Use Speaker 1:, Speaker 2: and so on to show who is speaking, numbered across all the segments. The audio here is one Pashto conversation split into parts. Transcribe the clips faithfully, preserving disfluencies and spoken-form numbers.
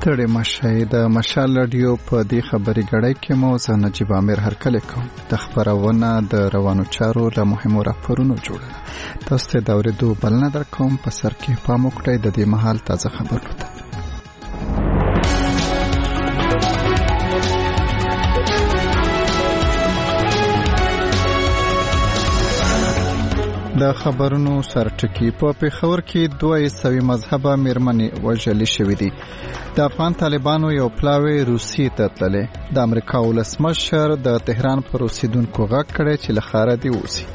Speaker 1: ستړي مشه د مشال رادیو په دې خبري غړۍ کې مو زه نجیب امیر هرکلی کوم. د خبرونه د روانو چارو له مهمو راپورونو جوړه تاسو ته د اورېدو بلنه درکوم. په سر کې پام وکړئ د دې مهال تازه خبرونه ده. د خبرونو سرټکی په پېښور کې دوه سوي مذهبه میرمنې وژلې شوې دي. د افغان طالبانو یو پلاوی روسیې ته تللی. د امریکا ولسمشر د تهران پر اوسیدونکو غږ کړی چې له ښاره دې ووځي.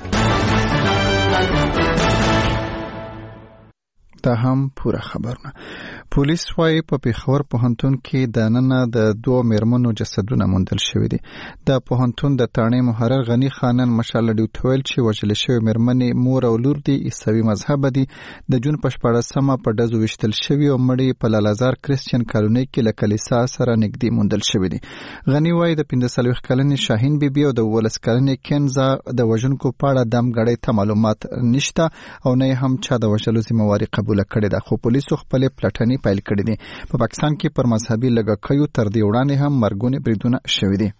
Speaker 1: دا هم پوره خبرونه. پولیس وايي په پېښور پوهنتون کې د ننه د دوه میرمنو جسدونه موندل شوي دي. د پوهنتون د تاڼې محرر غني خانن مشال رادیو ته ویل چې وژلې شوې میرمنې مور او لور دي عیسوي مذهبه دي. د جون په شپاړسمه په ډزو ویشتل شوي او مړی په لالازار کریسچن کالونۍ کې له کلیسا سره نږدې موندل شوي دي. غني وايي د پنځه څلوېښت کلنې شاهین بیبي او د اوولس کلنې کنزا د وژونکو په اړه دم غړۍ ته معلومات نشته او نه هم چا د وژلو ذمہواري قبول کړې ده. خو پولیسو خپل پلټنې پیل کړې دي. په پاکستان کې پر مذهبي لږکیو تر دې وړاندې هم مرګونې بریدونه شوي دي.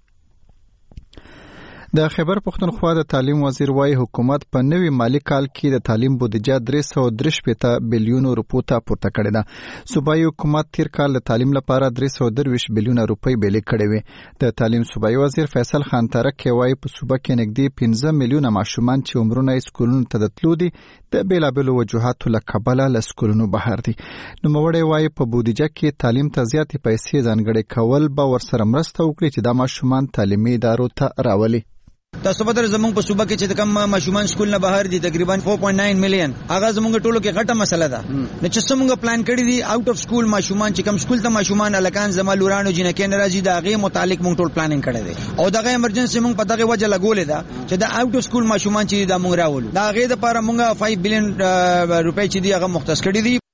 Speaker 1: د خیبر پښتونخوا د تعلیم وزیر وايي حکومت په نوي مالی کال کې د تعلیم بودیجه درې سوه درې شپېته بیلیونه روپو ته پورته کړې ده. صوبایي حکومت تیر کال د تعلیم لپاره درې سوه درویشت بیلیونه روپۍ بیلې کړې وې. د تعلیم صوبایي وزیر فیصل خان ترک وايي په صوبه کې نږدې پنځه میلیونه ماشومان چې عمرونه یې سکولونو ته د تلو دي د بېلابېلو وجوهاتو له کبله له سکولونو بهر دي. نوموړی وايي په بودیجه کې تعلیم ته زیاتې پیسې ځانګړې کول به ورسره مرسته وکړي چې دا ماشومان تعلیمي ادارو ته راولي.
Speaker 2: تاسو بدر زمونږ په صوبه کې چې کوم ماشومان سکول نه بهر دي تقریبا چار پوینټ نو میلیون هغه زمونږ ټولو کې غټه مسله ده. نو چې څنګه پلان کړی دي آوټ اف سکول ماشومان چې کوم سکول ته ماشومان الکان زمالورانو جنکه ناراضي دا غي متعلق مونږ ټول پلانینګ کړی دي او دغه ایمرجنسي مونږ په دغه وجه لګولې ده چې دا آوټ اف سکول ماشومان چې دا مونږ راولو دا غي د لپاره مونږ پنځه بیلیون روپۍ چې دی هغه مختص کړی دي.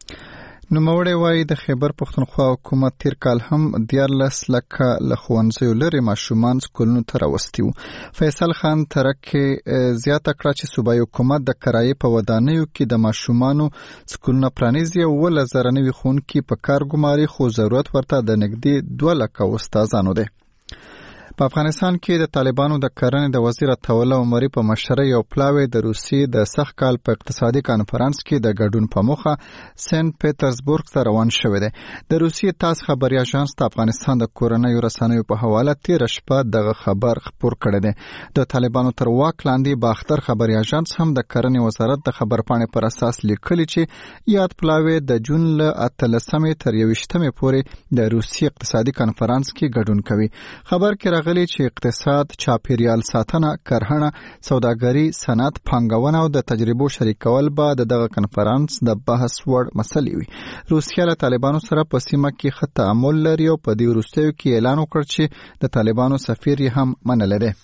Speaker 1: نوموړی وايي د خیبر پښتونخوا حکومت تیر کال هم دیارلس لکه له ښوونځیو لرې ماشومان سکولونو ته راوستي وو. فیصل خان ترک زیاته کړه چې صوبایي حکومت د کرایې په ودانیو کې د ماشومانو سکولونه پرانیزي او اوولس زره نوي ښوونکي په کار ګماري خو ضرورت ورته د نږدې دوه لکه استادانو دی. په افغانستان کې د طالبانو د کرنې د وزیر عطاالله عمري په مشرۍ یو پلاوی د روسیې د سخت کال په اقتصادي کانفرنس کې د ګډون په موخه سنت پیټرزبورګ ته روان شوی دی. د روسیې تاس خبري اژانس د افغانستان د کورنیو رسنیو په حواله تیر شپه دغه خبر خپور کړی دی. د طالبانو تر واک لاندې باختر خبري اژانس هم د کرنې وزارت د خبرپاڼې پر اساس لیکلي چې یاد پلاوی د جون له اتلسمې تر یوویشتمې پورې د روسیې اقتصادي کانفرنس کې ګډون کوي. خبر کې غلي چې اقتصاد، چاپیریال ساتنه، کرهڼه، سوداګري، صنعت، پانګونه او د تجربو شریکول به دغه کنفرانس د بحث وړ مسلې وي. روسیه له طالبانو سره په سیمه کې ښه تعامل لري او په دې وروستیو کې اعلان وکړ چې د طالبانو سفیر یې هم منلی دی.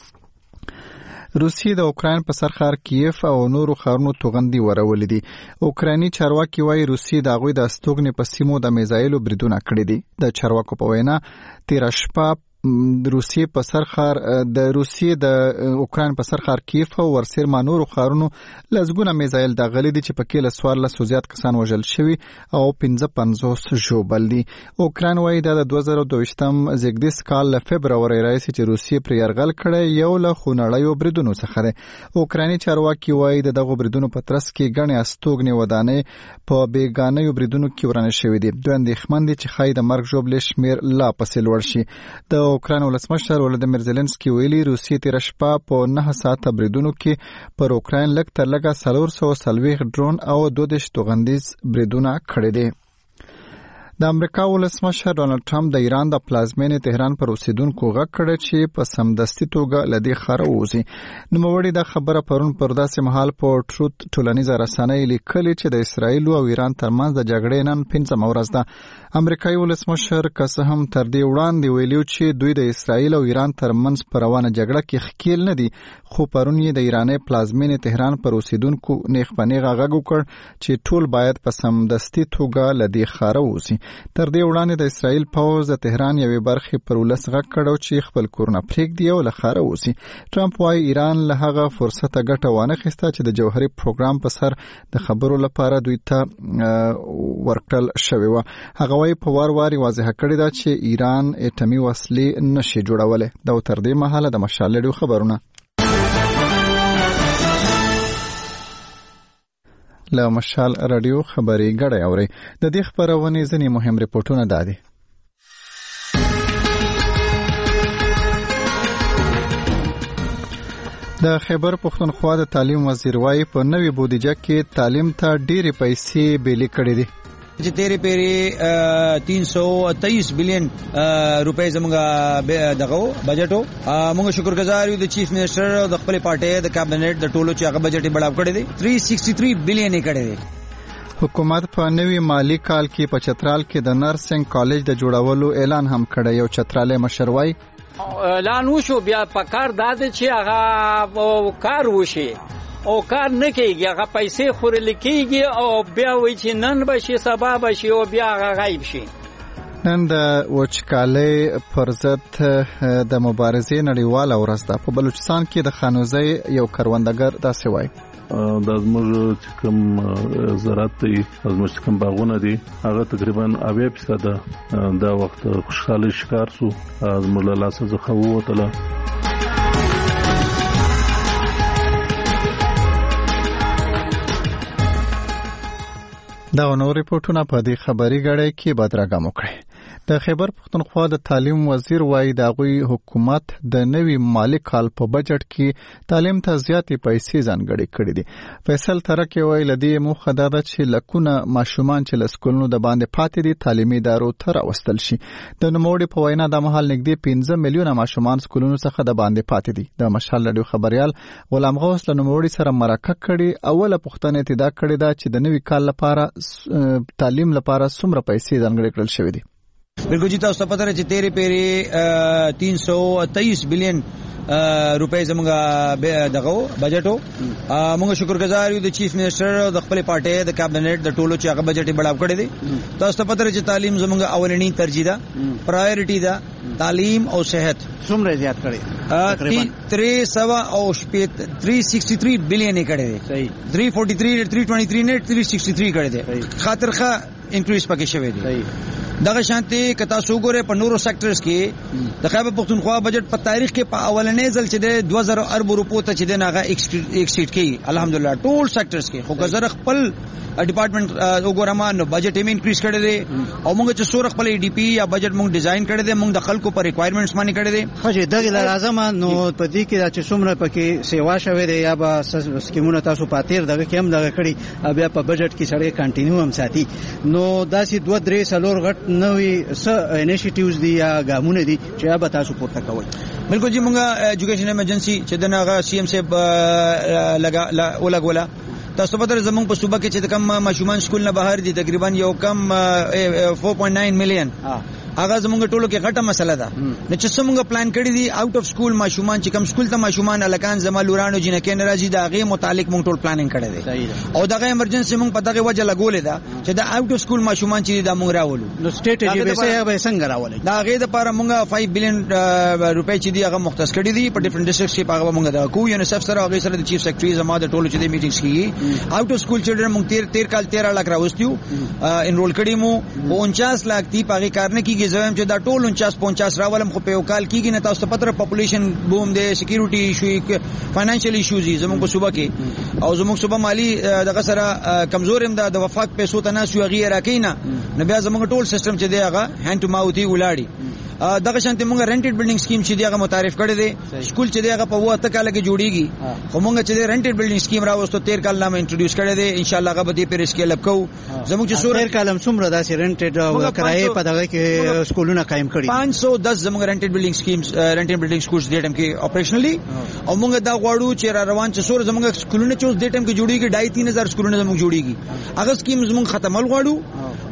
Speaker 1: روسیې د اوکراین په سر ښار کیف او نورو ښارونو توغندي ورولې دي. اوکرایني چارواکي وايي روسیې د هغوی د استوګنې په سیمو د میزایلو بریدونه کړي دي. د چارواکو په وینا تېره شپه روسیې په سر ښار د روسیې د اوکراین په سر ښار کیف او ورسېرما نورو ښارونو لسګونه میزایل داغلي دي چې پکې له څوارلسو زیات کسان وژل شوي او پنځه پنځوس ژوبل دي. اوکراین وايي دا د دوه زره دوه-ویشتم زیږدیز کال له فبرورۍ راهیسې چې روسیې پرې یرغل کړی یو له خونړیو بریدونو څخه دی. اوکرایني چارواکي وايي د دغو بریدونو په ترڅ کې ګڼې استوګنې ودانۍ په بېګانیو بریدونو کې ورانې شوي دي. دوی اندېښمن دي چې ښایي د مرګ ژوبلې شمېر لا پسې لوړ شي. د اوکراین ولسمشر ولادیمیر زيلنسکي ویلي روسیې تیر شپه په نه ساعته بریدونو کې پر اوکراین لږ تر لږه څلور سوه څلوېښت ډرون او دوه دېرش توغندیز بریدونه کړي دي. د امریکا ولسمشر ډونالډ ټرمپ د ایران د پلازمینې تهران پر اوسیدونکو غږ کړی چې په سمدستي توګه له دې ښاره ووځي. نوموړي دا خبره پرون پر داسې مهال په ټروت ټولنیزه رسنۍ لیکلې چې د اسراییل او ایران ترمنځ د جګړې نن پنځمه ورځ ده. امریکایي ولسمشر که څه هم تر دې وړاندې ویلي چې دوی د اسرائیل او ایران ترمنځ په روانه جګړه کې ښکیل نه دي، خو پرون یې د ایراني پلازمینې تهران پر اوسیدونکو نیغ په نیغه غږ وکړ چې ټول باید په سمدستي توګه له دې ښاره ووځي. تر دې وړاندې د اسرائیل پوځ د تهران یوې برخې پر ولس غږ کړی چې خپل کورونه پرېږدي او له ښاره ووځي. ټرمپ وایي ایران له هغه فرصته ګټه وانخیسته چې د جوهري پروګرام په سر د خبرو لپاره دوی ته ورکړل شوې وه. هغه وایي په وار وار واضح کړې ده چې ایران اټومي وسلې نشي جوړولی. دا تر دې مهاله د مشال رادیو خبرونه. له مشال رادیو خبري ګړی اوري. د دې خبرونې ځینې مهم ریپورتونه دا دي. د خیبر پښتونخوا د تعلیم وزیر وایي په نوې بودیجه کې تعلیم ته ډېرې پیسې بیلې کړې دي.
Speaker 2: چې تیرې پیری تین سو تیئیس بلین روپے زمونږه دغه بجټو. موږ شکرګزار یو د چیف منسٹر او د خپل پارټي د کابینټ د ټولو چې هغه بجټ یې بڑاو کړی دی تین سو شصت و تریس بلین یې کړی دی.
Speaker 1: حکومت په نوي مالی کال کې په چترال کې د نرسنګ کالج د جوړولو اعلان هم کړی. یو چترالي مشر وایي
Speaker 3: اعلان وشو، بیا پکار داده چې هغه کار وشي او کار نه کېږي، هغه پیسې خورل کېږي او بیا وایي چې نن بشي سبا بشي او بیا هغه غایب شي.
Speaker 1: نن د وچکالۍ پر ضد د مبارزې نړیواله ورځ ده. په بلوچستان کې د خانوزۍ یو کروندګر داسې وایي
Speaker 4: دا زموږ چې کوم زراعت دی، زموږ چې کوم باغونه دي، هغه تقریبا اویا فیصده دا وخت خوشحالي ښکار سو، زموږ له لاسه څخه ووتله. دا نور ریپورتونه په دې خبري غړې کې بدرګه وکړي. د خیبر پښتونخوا د تعلیم وزیر وایي د غوي حکومت د نوي مالی کال په بجټ کې تعلیم ته زیاتې پیسې ځانګړې کړې دي. فیصل ترک وایي لدې موخه دا ده چې لکونه ماشومان چې له سکولونو د باندې پاتې دي تعلیمي ادارو ته راوستل شي. د نوموړي په وینا د مهال نږدې پنځه میلیونه ماشومان سکولونو څخه د باندې پاتې دي. د مشال رادیو خبريال غلام غوث له نوموړي سره مرکه کړي. اوله پوښتنه یې دا کړې ده چې د نوي کال لپاره تعلیم لپاره څومره پیسې ځانګړې کړل شوې دي.
Speaker 2: بالکل جی تاسو پته چې تیرې پیری تین سو تیئیس بلین روپے زمونږه دغه بجټو. موږ شکرګزار یو د چیف منسٹر او د خپل پارټي د کابینټ د ټولو چې هغه بجټ یې بڑاو کړی دی. تاسو پته چې تعلیم زمونږه اولنی ترجیح ده، پرایورټي ده، تعلیم او صحت.
Speaker 5: څومره زیات کړی؟
Speaker 2: تقریبا تین سو او شپږ تین سو شصت و تریس بلین یې کړی دی.
Speaker 5: صحیح.
Speaker 2: تین سو تینتالیس تین سو تیئیس نه تین سو شصت و تریس کړی دی. خاطر ښه انکریز پکې شوی دی.
Speaker 5: صحیح.
Speaker 2: دغه شانتي کتا سوګوره په نورو سېکټرز کې د خیبر پښتونخوا بجټ په تاریخ کې په اولنې ځل چې د دوه زره ارب روپو ته چې د هغه ایکسټیټ کې الحمدلله ټول سېکټرز کې خو ګزر خپل ډپارټمنټ وګورما نو بجټ یې انکریز کړی دی او موږ چې سور خپل ای ډی پی یا بجټ موږ ډیزاین کړی دی، موږ د خلکو پر ریکوایرمنټس باندې کړی دی.
Speaker 5: خو دغه لازم نو په دې کې چې څومره پکې سیوا شوی دی یا به سکیمونه تاسو پاتیر دغه کې هم دغه کړی بیا په بجټ کې سړی کنټینیو هم ساتي. نو داسې دوه درې څلور غټ نوې س انیشیټیوز دي یا ګامونه دي چې به تاسو پورته کوئ.
Speaker 2: بالکل جی موږ ایجوکیشن ایمرجنسي چې دغه سی ام صاحب لگا ولګولا. تاسو په زمونږ په صوبه کې چې کم ماشومان سکول نه بهر دي تقریبا یو کم چار پوینټ نو میلیون هغه زمونږ ټولو کې غټه مسله ده. نو چې څنګه پلان کړی دي آوټ اف سکول ماشومان چې کم سکول ته ماشومان الکان زما لورانو جنکه ناراضي دا غي متعلق مونږ ټول پلانینګ کړی دی او دغه ایمرجنسي مونږ په دغه وجه لګولې ده چې دا آوټ اف سکول ماشومان چې دا مونږ راولو.
Speaker 5: نو سټیټ جی بي سي به څنګه راولې
Speaker 2: دا غي د لپاره مونږ پنځه بلین روپے چې دی هغه مختص کړی دي په ډیفرنٹ ډیسټریکټس کې. هغه مونږ د کو یونیسف سره هغه سره د چیف سیکریټری زما د ټولو چې د میټینګز کیږي آوټ اف سکول چلډرن مونږ تیر تیر کال تیرہ لک راوستیو انرول کړی مو پنچاس لک دی پاګه کار نه کیږي زویم چې دا ټول انچاس پنچاس راولم خو په یو کال کېږي نه. تاسو پتر پاپولیشن بوم دی، سکیورټي ایشو، فاینانشل ایشوز زموږ په صوبه کې او زموږ صوبه مالی دغه سره کمزور هم ده. د وفاق پیسو ته ناس یو غیر راکینا نه بیا زموږ ټول سیستم چې دی هغه هاند ټو ماوث دی ولاړی. دغه شانته موږ رنټډ بلډینګ سکیم چې دی هغه متعارف کړی دی. سکول چې دی هغه په وخت کال کې جوړیږي خو موږ چې دی رنټډ بلډینګ سکیم راوستو تیر کال نامه انټروډیوس کړی دی. ان شاء الله هغه به دې پر اسکیل اپ کوو. زموږ چې سور
Speaker 5: تیر کال هم څومره داسې رنټډ او کرایه په دغه کې سکولونه قائم کړي
Speaker 2: پانچ سو دس زموږ رنټډ بلډینګ سکیمز رنټډ بلډینګ سکولز دې ټیم کې اپریشنلی او موږ دا غواړو چې را روان چې سور زموږ سکولونه چې اوس دې ټیم کې جوړیږي ډای تین هزار سکولونه زموږ جوړیږي. هغه سکیم زموږ ختمول غواړو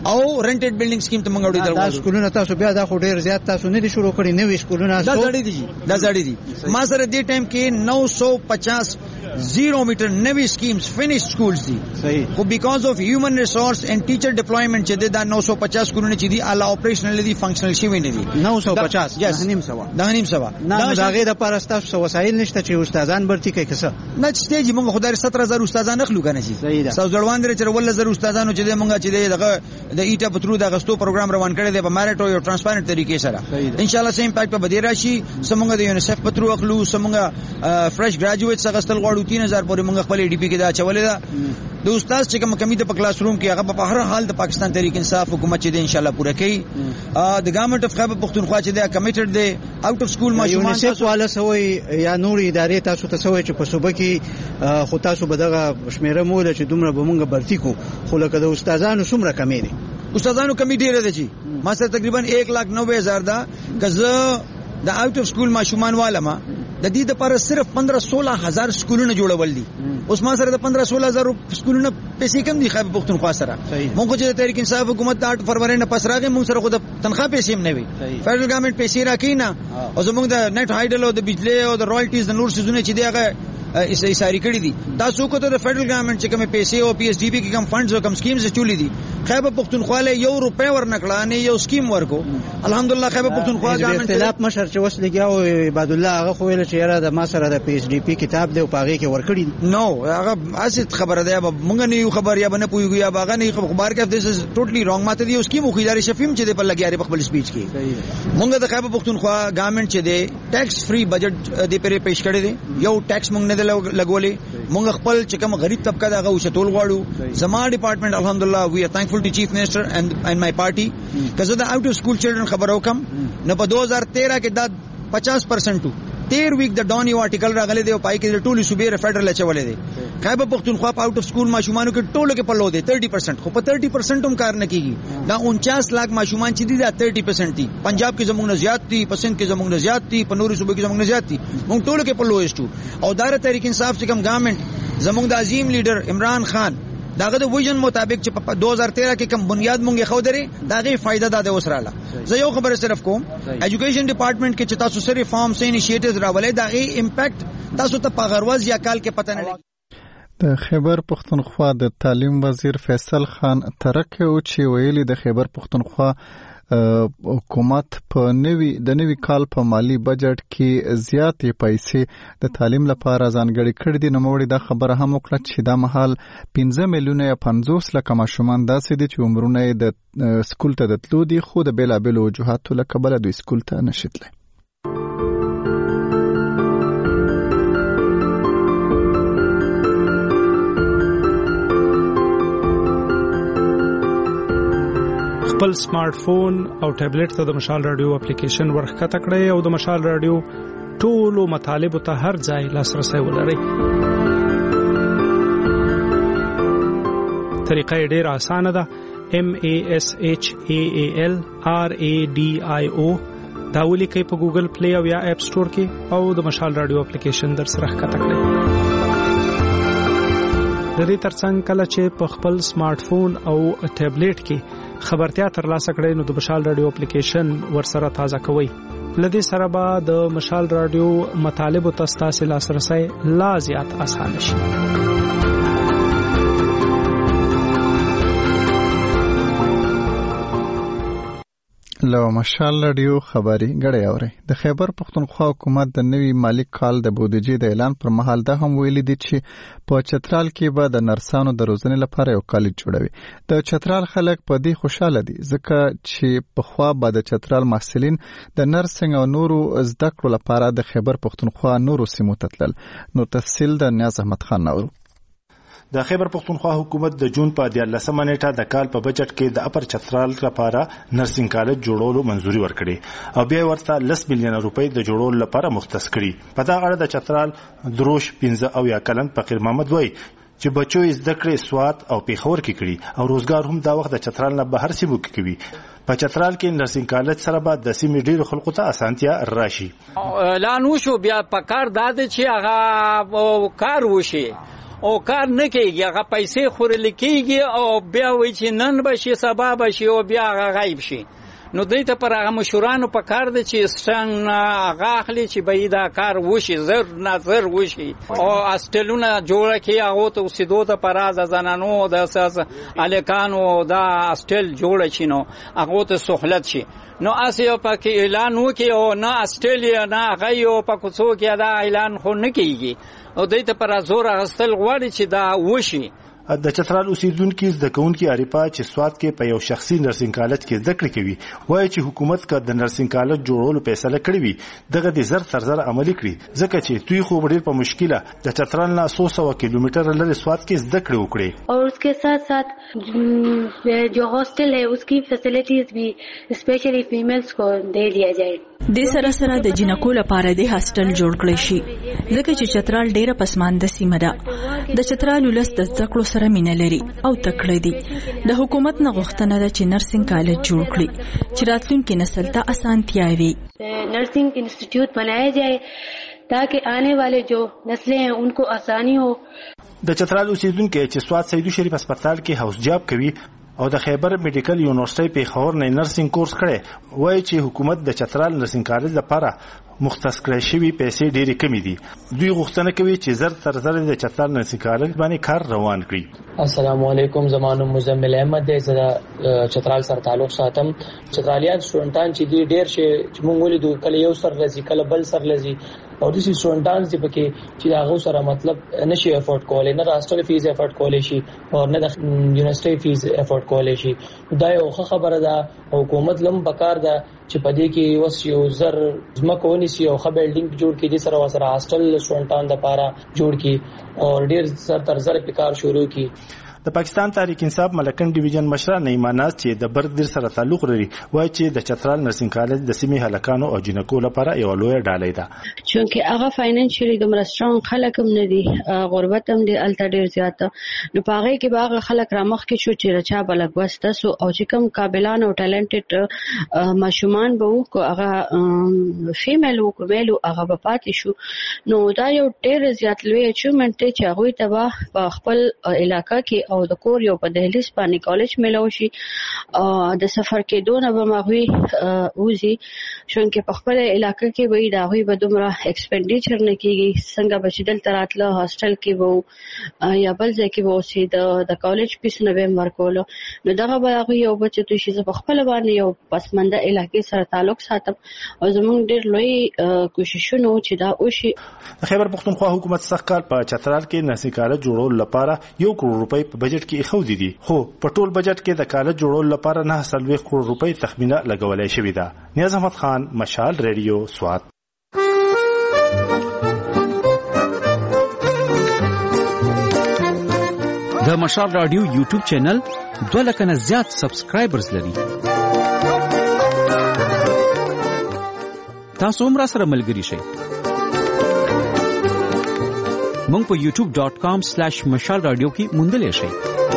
Speaker 2: او رنټډ بلډینګ سکیم ته موږ وړي
Speaker 5: دا سکولونه تاسو بیا دا خو ډیر زیات تاسو نه دي شروع کړی نوې سکولونه
Speaker 2: دا زړې دي دا زړې دي ما سره دې ټایم کې نو سو پچاس زیرو میټر نوې سکیمز فینیش سکولز دي
Speaker 5: صحیح خو
Speaker 2: بیکاز اف هیومن ریسورس اینڈ ټیچر ډیپلویمنٹ چې دا نو سو پچاس سکولونه چې دي الا اپریشنل دي فنکشنل شي ویني دي
Speaker 5: نو سو پچاس نیم سوا
Speaker 2: دا نیم سوا
Speaker 5: دا غیر د پرستاو وسایل نشته چې استادان برتي کوي کسه
Speaker 2: نه چې موږ خدای ستر هزار استادان اخلو کنه شي ساو ځړوان درې چر ول زر استادانو چې موږ چې دغه د ایټا پترو د غستو پروګرام روان کړی دی په میریټو یو ترانسپیرنت طریقې سره ان شاء الله سیم امپیکټ په بدی راشي سمونږ د یونیسف پترو اخلو سمونږ فرش ګریجویټس غستل غواړو تین هزار پورې موږ خپل ډي پی کې دا چولې ده د استاد چې کوم کمی ته په کلاس روم کې هغه په هر حال د پاکستان تحریک انصاف حکومت چې د ان شاء الله پوره کوي د ګورنمنت اف خیبر پختونخوا چې د کمیټډ دی اوټ اف سکول ماشومان
Speaker 5: یونیسف والا سوي یا نور ادارې تاسو ته سوي چې په صوبه کې خو تاسو به دغه شمیره موله چې دومره به مونږ برتی کو خو لکه د استادانو څومره کمی دي
Speaker 2: استادانو کمی ډیره ده چې ما سره تقریبا ایک لاکھ نوے هزار دا کزه د اوټ اف سکول ماشومان والا ما د دې لپاره صرف پندرہ سولہ هزار سکولونه جوړول دي اوس ما سره د پندرہ سولہ هزار سکولونه پیسې کم دي خیبر پختونخوا سره موږ چې د تحریک انصاف حکومت د اټ فروری نه پس راغی موږ سره خو د تنخواه پیسې هم نه وي فدرل ګورنمنت پیسې راکې نه او زموږ د نت هایډل او د بجلی او د رایلټیز د نور سيزونه چې دی هغه ایساری کړی دي تاسو کو ته د فدرل ګورنمنت چې کوم پیسې او پی ایس ډی پی کې کوم فندز او کوم سکیمز چولې دي خیبر پختونخوا له یو روپے ورنکړه نه یو سکیم ورکو الحمدلله خیبر پختونخوا
Speaker 5: ګورنمنت اختلاف مشر چې وس لګیا او عباد الله هغه خو ویل چې یاره د ما سره د پی ایس ډی پی کتاب دی او پاغه کې ورکړي
Speaker 2: نو هغه اسید خبره ده مونږ نه یو خبر یا بنه پویږي یا باغه نه خبر کې دس از ټوټلی رانګ ماته دی اوس کی مخیدار شفیم چې د پر لګیاري په خپل سپیچ کې مونږ د خیبر پختونخوا ګورنمنت چې دی ټیکس فری بجټ دی پرې پیش کړی دی یو ټیکس مونږ نه لګولې مونږ خپل چې کوم غریب طبقه دغه او شتول غواړو زما ډپارټمنټ الحمدلله وی ار تھینکفul ټو چیف منسٹر and and my party کزه د اوټ اف سکول چلډرن خبرو کم نه په دو هزار تیرہ کې دا پچاس پرسنٹ تیر ویک د ډان یو آرټیکل راغلی دی او پای کې ټولي صوبې فدرل چولې دی خیبر پختونخوا په اوټ اف سکول ماشومانو کې ټولو کې پلو دی تیس پرسنٹ خو په تیس پرسنٹ هم کار نه کیږي دا انچاس لاکھ ماشومان چې دي دا تیس پرسنٹ دي پنجاب کې زموږ نه زیات دي پسند کې زموږ نه زیات دي په نورو صوبې کې زموږ نه زیات دي موږ ټولو کې پلو استو او دار تحریک انصاف چې کوم ګورنمنت زموږ د عظیم لیډر عمران خان داغه د ویژن مطابق چې په دو هزار تیرہ کې کوم بنیاد مونږه خو درې داغه فائدہ ده د وسراله زه یو خبره صرف کوم ایجوکیشن ډپارټمنٹ کې چې تاسو سره فارم سه انیشیټیوز راولې داغه امپیکټ تاسو ته په غرواز یا کال کې پته نه لګي
Speaker 1: د خیبر پختونخوا د تعلیم وزیر فیصل خان ترک او چې ویلي د خیبر پختونخوا حکومت په نوي د نوي کال په مالی بجټ کې زیاتې پیسې د تعلیم لپاره ځانګړي کړې دي نو موږ دا خبره هم وکړه چې دا مهال پنځه میلیونه یا پنځوس لکه ماشومان داسې دي چې عمرونه د سکول ته د تلو دي خو د بیلابیلو وجوهاتو له کبله دوی سکول ته نشي تللی
Speaker 6: خپل سمارټ فون او ټابلیټ ته د مشال رادیو اپلیکیشن ورخکته کړئ او د مشال رادیو ټولو مطالب ته هر ځای لاسرسي ولرئ. طریقه یې ډېره اسانه ده. M A S H A A L R A D I O دا ولیکئ په ګوګل پلی او یا اپ سٹور کې او د مشال رادیو اپلیکیشن در سره ښکته کړئ. د دې ترڅنګ کله چې په خپل سمارټ فون او ټابلیټ کې خبرتیا ترلاسه کړئ نو د مشال رادیو اپلیکیشن ورسره تازه کوئ. لدې سره به د مشال رادیو مطالب ته ستاسو لاسرسي لا زیات آسان شي.
Speaker 1: لو مشال رادیو خبري غړې اوري. د خیبر پختونخوا حکومت د نوي مالی کال د بودیجې د اعلان پر مهال ده هم ویلي دي چې په چترال کې به د نرسانو د روزنې لپاره یو کالج جوړوي. د چترال خلک په دې خوشاله دي ځکه چې په خوا به د چترال محصلین د نرسنګ او نورو زده کړو لپاره د خیبر پختونخوا نورو سیمو ته تلل. نو تفصیل د نیاز احمد خان نورو.
Speaker 7: د خیبر پختونخوا حکومت د جون په دیارلسمه نیټه د کال په بجټ کې د اپر چترال لپاره نرسنګ کالج جوړولو منځوري ورکړي او بیا ورته لس میلیونه روپۍ د جوړولو لپاره مختص کړي. په دا اړه د چترال دروش پنځه او یا کلن فقیر محمد وای چې بچو زده کړې سوات او پیښور کې کړي او روزګار هم دا وخت د چترال نه بهر سیمو کې کوي. په چترال کې نرسنګ کالج سره به د سیمې ډېر خلکو ته اسانتیا راشي.
Speaker 3: اعلان وشو بیا په کار داده چې هغه کار وشي او کار نه کیږي هغه پیسې خورل کیږي او بیا وایي چې نن بشي سبا بشي او بیا هغه غایب شي. نو دوی ته پر هغه مشورانو په کار دی چې ستنګ هغه اخلي چې به دا کار وشي زر نه زر وشي او هاسټلونه جوړه کړي هغو ته اوسېدو دپاره د زنانو د هلکانو دا هاسټل جوړه شي نو هغو ته سهولت شي. نو هسې یو پکې اعلان وکړي او نه هاسټل یې نه هغه یې په کوڅو کې دا اعلان خو نه کېږي او دوی ته پر زور اخیستل غواړي چې دا وشي.
Speaker 7: د چترال اوسیدونکو زده کوونکي عارفه چې سواد کې په یو شخصي نرسنګ کالج کې زده کړې کوي وایي چې حکومت کا د نرسنګ کالج جوړولو فیصله کړې وي دغه د زر تر زر عملي کړي ځکه چې دوی خو ډېر په مشکله د چترال نه څو سوه کیلومتر لرې سواد کې زده کړې وکړي
Speaker 8: اور اس کے ساتھ ساتھ جو ہاسٹل ہے اس کی فیسلٹیز بھی اسپیشلی فیمیلز کو دے دیا جائے.
Speaker 9: د سره سره د جنکو لپاره د هاسټل جوړ کړی شي ځکه چې چترال ډیره پسمانده سیمه ده. د چترال ولس د زده کړو سره مینه لري او تکړه دي. د حکومت نه غوښتنه ده چې نرسنګ کالج جوړ کړي چې راتلونکي نسل ته اسانتیا وي.
Speaker 8: نرسنگ انسټیټیوټ بنایا جائے تاکہ آنے والے جو نسلیں ہیں ان کو آسانی ہو.
Speaker 7: د چترال اوسیدونکو چې سواد سیدو شریف هسپتال کې هاوس جاب کوي او د خیبر میډیکل یونیورسيټي په خور نه نرسنګ کورس کړي وایي چې حکومت د چترال نرسنګ کالج لپاره مختص کړی شوی پیسې ډېرې کمی دي. دوی غوښتنه کوي چې زر تر زر د چترال نرسنګ کالج باندې کار روان کړي.
Speaker 10: السلام علیکم زمانو مزمل احمد دی زه چترال سره تعلق ساتم. چترالیان سټوډنټان چې دی ډېر شي چې موږ ولیدو کله یو سر لذي کله بل سر لذي او د سټوډنټان چې پکې چې هغه سره مطلب نشي افورد کولای نه د هاسټل فیس افورد کولای شي او نه د یونیورسيټي فیس افورد کولای شي. دا یو خبره ده حکومت لم بکار ده چې پدې کې وس یو زر زمکونی سی او خ بلډینګ جوړ کړي سره وسره هاسټل سټوډنټان د پاره جوړ کړي او ډیر سر تر زر پکار شروع کړي.
Speaker 7: د پاکستان تحریک انصاف ملکن ډیویژن مشر نعیمه ناز چې د برګدر سره تعلق لري وایي چې د چترال نرسنګ کالج د سیمې هلکانو او جنکو لپاره یو لوی ډالۍ ده
Speaker 8: چې هغه فاینانشلی دومره سترونګ خلک هم نه دي غربت هم دي الته ډیر زیات نو پاره کې باغ خلک رامخ کې شو چې رچا بلګ وسته سو او چې کوم قابلان او ټالنټډ ماشومان به کو هغه فیمیل او کومیل هغه په پاتې شو نو دا یو ډیر زیات لوی اچیومنت چې هغه ته په خپل علاقہ کې او د کور یو په دهلیز باندې کالج ملو شي د سفر کې دونه به مغوي اوزي شونکه په خپل علاقې کې وي دا غوي به دومره ایکسپنډیچر نه کیږي څنګه بچیدل تراتله هاسټل کې وو یا بل ځای کې وو سي د د کالج پیس نه به ورکول نو دغه به غوي یو بچ ته شي په خپل باندې یو پسمنده علاقې سره تعلق ساتم او زموږ ډېر لوی کوششونه چې دا وشي.
Speaker 7: خیبر پختونخوا حکومت سخت کال په چترال کې نرسنګ کالج جوړول لپاره یو کروڑ روپۍ په بجټ کې خو دي خو په ټول بجټ کې د کالج جوړول لپاره نه سلوي کروڑ روپۍ تخمینه لګولای شوې ده. نیاز احمد خان مشال ریډیو سوات.
Speaker 11: د مشال رادیو یوټیوب چینل دوه لکه نه زیات سبسکرایبرز لري. تاسو هم را سره ملګري شئ. مونږ په یوټیوب ډاٹ کام سلیش مشال رادیو کې موندلی شئ.